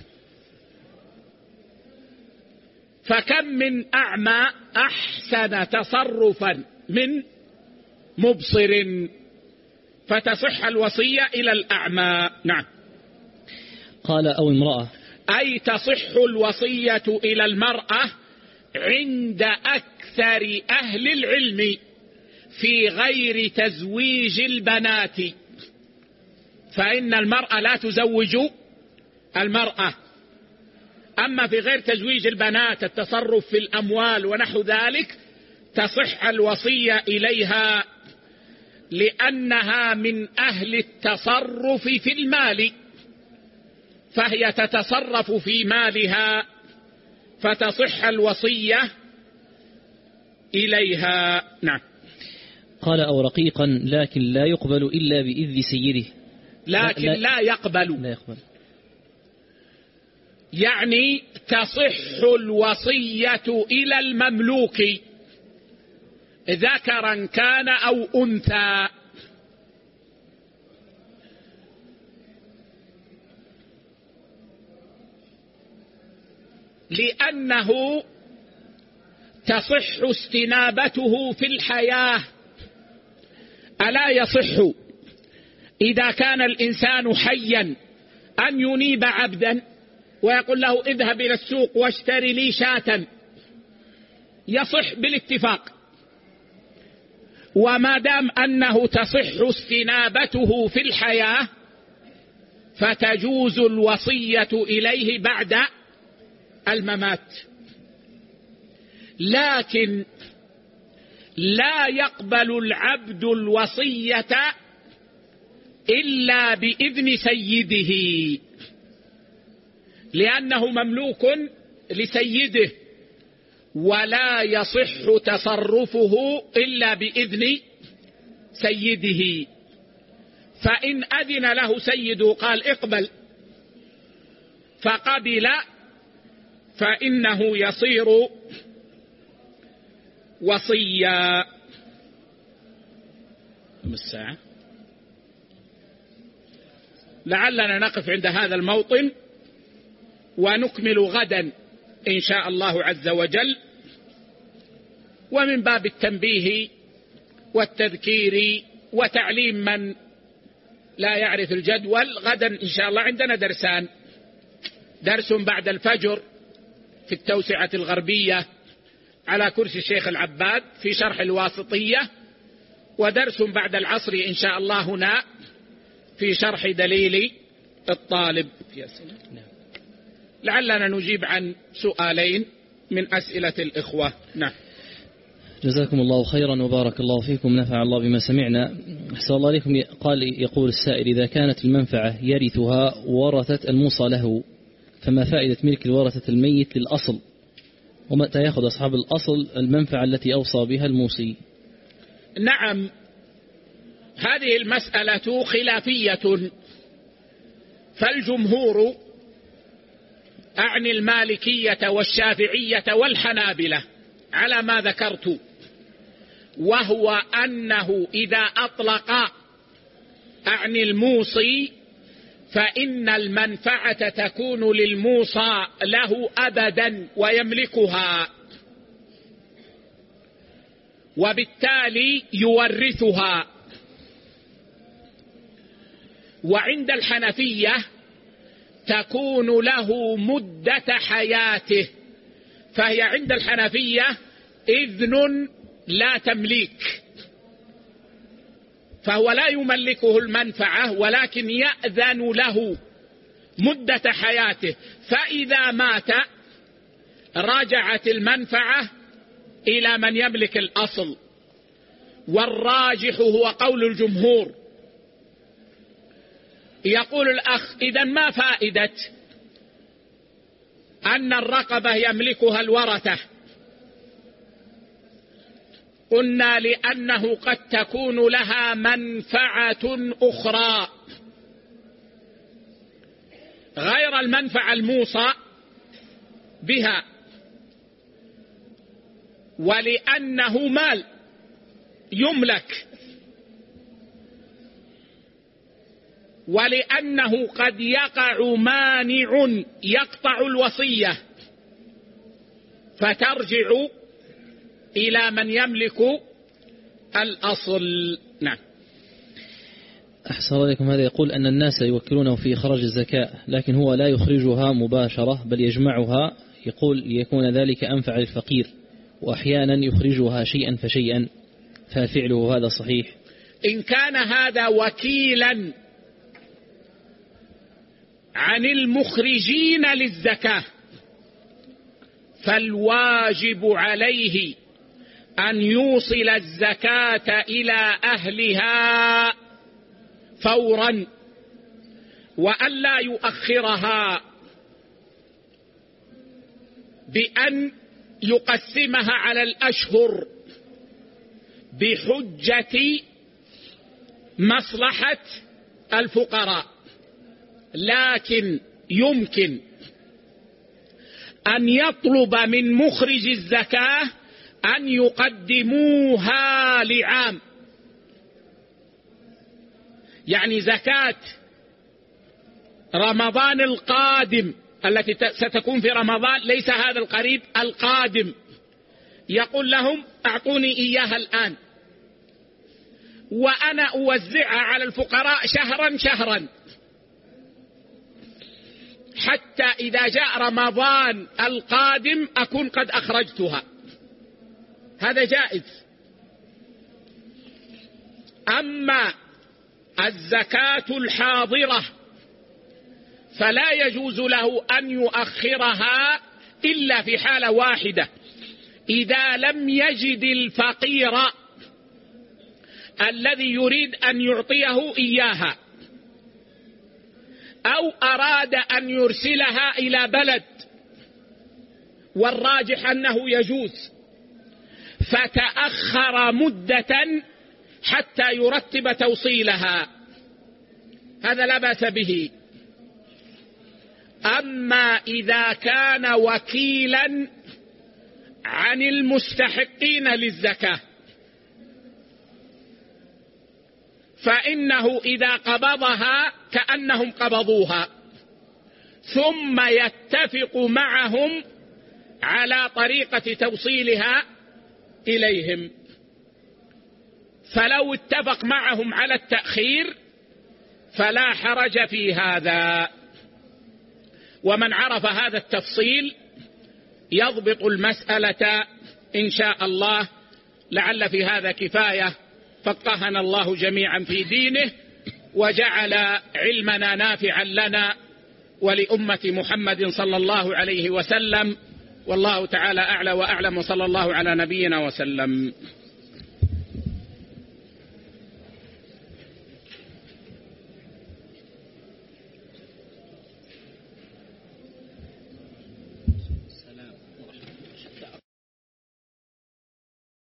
فكم من أعمى أحسن تصرفا من مبصر، فتصح الوصية إلى الأعمى. نعم. قال: أو امرأة، أي تصح الوصية إلى المرأة عند أكثر أهل العلم في غير تزويج البنات، فإن المرأة لا تزوج المرأة. أما في غير تزويج البنات، التصرف في الأموال ونحو ذلك، تصح الوصية إليها لأنها من أهل التصرف في المال، فهي تتصرف في مالها، فتصح الوصية إليها. نعم. قال: أو رقيقا، لكن لا يقبل إلا بإذن سيده. لكن لا يقبل، يعني تصح الوصية إلى المملوك ذكرا كان أو أنثى. لأنه تصح استنابته في الحياة ألا يصح إذا كان الإنسان حيا أن ينيب عبدا ويقول له اذهب إلى السوق واشتري لي شاة؟ يصح بالاتفاق، وما دام أنه تصح استنابته في الحياة فتجوز الوصية إليه بعد الممات. لكن لا يقبل العبد الوصية إلا بإذن سيده، لأنه مملوك لسيده، ولا يصح تصرفه إلا بإذن سيده. فإن أذن له سيده قال اقبل فقبل فإنه يصير وصيا. الساعة لعلنا نقف عند هذا الموطن ونكمل غدا إن شاء الله عز وجل. ومن باب التنبيه والتذكير وتعليم من لا يعرف الجدول، غدا إن شاء الله عندنا درسان: درس بعد الفجر في التوسعة الغربية على كرسي الشيخ العباد في شرح الواسطية، ودرس بعد العصر إن شاء الله هنا في شرح دليل الطالب. لعلنا نجيب عن سؤالين من أسئلة الإخوة. نعم. جزاكم الله خيرا وبارك الله فيكم، نفع الله بما سمعنا. أحسن الله عليكم. يقول السائل: إذا كانت المنفعة يرثها ورثة الموصى له، فما فائدة ملك الورثة الميت للأصل؟ ومتى يأخذ أصحاب الأصل المنفعة التي أوصى بها الموصي؟ نعم، هذه المسألة خلافية، فالجمهور أعني المالكية والشافعية والحنابلة على ما ذكرت، وهو أنه إذا أطلق أعني الموصي فإن المنفعة تكون للموصى له أبدا ويملكها، وبالتالي يورثها. وعند الحنفية تكون له مدة حياته، فهي عند الحنفية إذن لا تمليك، فهو لا يملكه المنفعة ولكن يأذن له مدة حياته، فإذا مات رجعت المنفعة إلى من يملك الأصل. والراجح هو قول الجمهور. يقول الأخ: إذن ما فائدة أن الرقبة يملكها الورثة؟ قلنا: لأنه قد تكون لها منفعة أخرى غير المنفعة الموصى بها، ولأنه مال يملك، ولأنه قد يقع مانع يقطع الوصية فترجع إلى من يملك الأصل. نعم. أحسن الله عليكم. هذا يقول أن الناس يوكلونه في إخراج الزكاة، لكن هو لا يخرجها مباشرة بل يجمعها، يقول ليكون ذلك أنفع للفقير، وأحيانا يخرجها شيئا فشيئا، ففعله هذا صحيح؟ إن كان هذا وكيلا عن المخرجين للزكاة فالواجب عليه أن يوصل الزكاة إلى أهلها فورا، وأن لا يؤخرها بأن يقسمها على الأشهر بحجة مصلحة الفقراء. لكن يمكن أن يطلب من مخرج الزكاة أن يقدموها لعام، يعني زكاة رمضان القادم التي ستكون في رمضان، ليس هذا القريب، القادم، يقول لهم أعطوني إياها الآن، وأنا أوزعها على الفقراء شهرا شهرا، حتى إذا جاء رمضان القادم أكون قد أخرجتها. هذا جائز. أما الزكاة الحاضرة فلا يجوز له أن يؤخرها إلا في حالة واحدة، إذا لم يجد الفقير الذي يريد أن يعطيه إياها، أو أراد أن يرسلها إلى بلد، والراجح أنه يجوز، فتأخر مدة حتى يرتب توصيلها، هذا لا بأس به. أما إذا كان وكيلا عن المستحقين للزكاة فإنه إذا قبضها كأنهم قبضوها، ثم يتفق معهم على طريقة توصيلها إليهم. فلو اتفق معهم على التأخير فلا حرج في هذا. ومن عرف هذا التفصيل يضبط المسألة إن شاء الله. لعل في هذا كفاية، فقهنا الله جميعا في دينه وجعل علمنا نافعا لنا ولأمة محمد صلى الله عليه وسلم، والله تعالى أعلى وأعلم، وصلى الله على نبينا وسلم.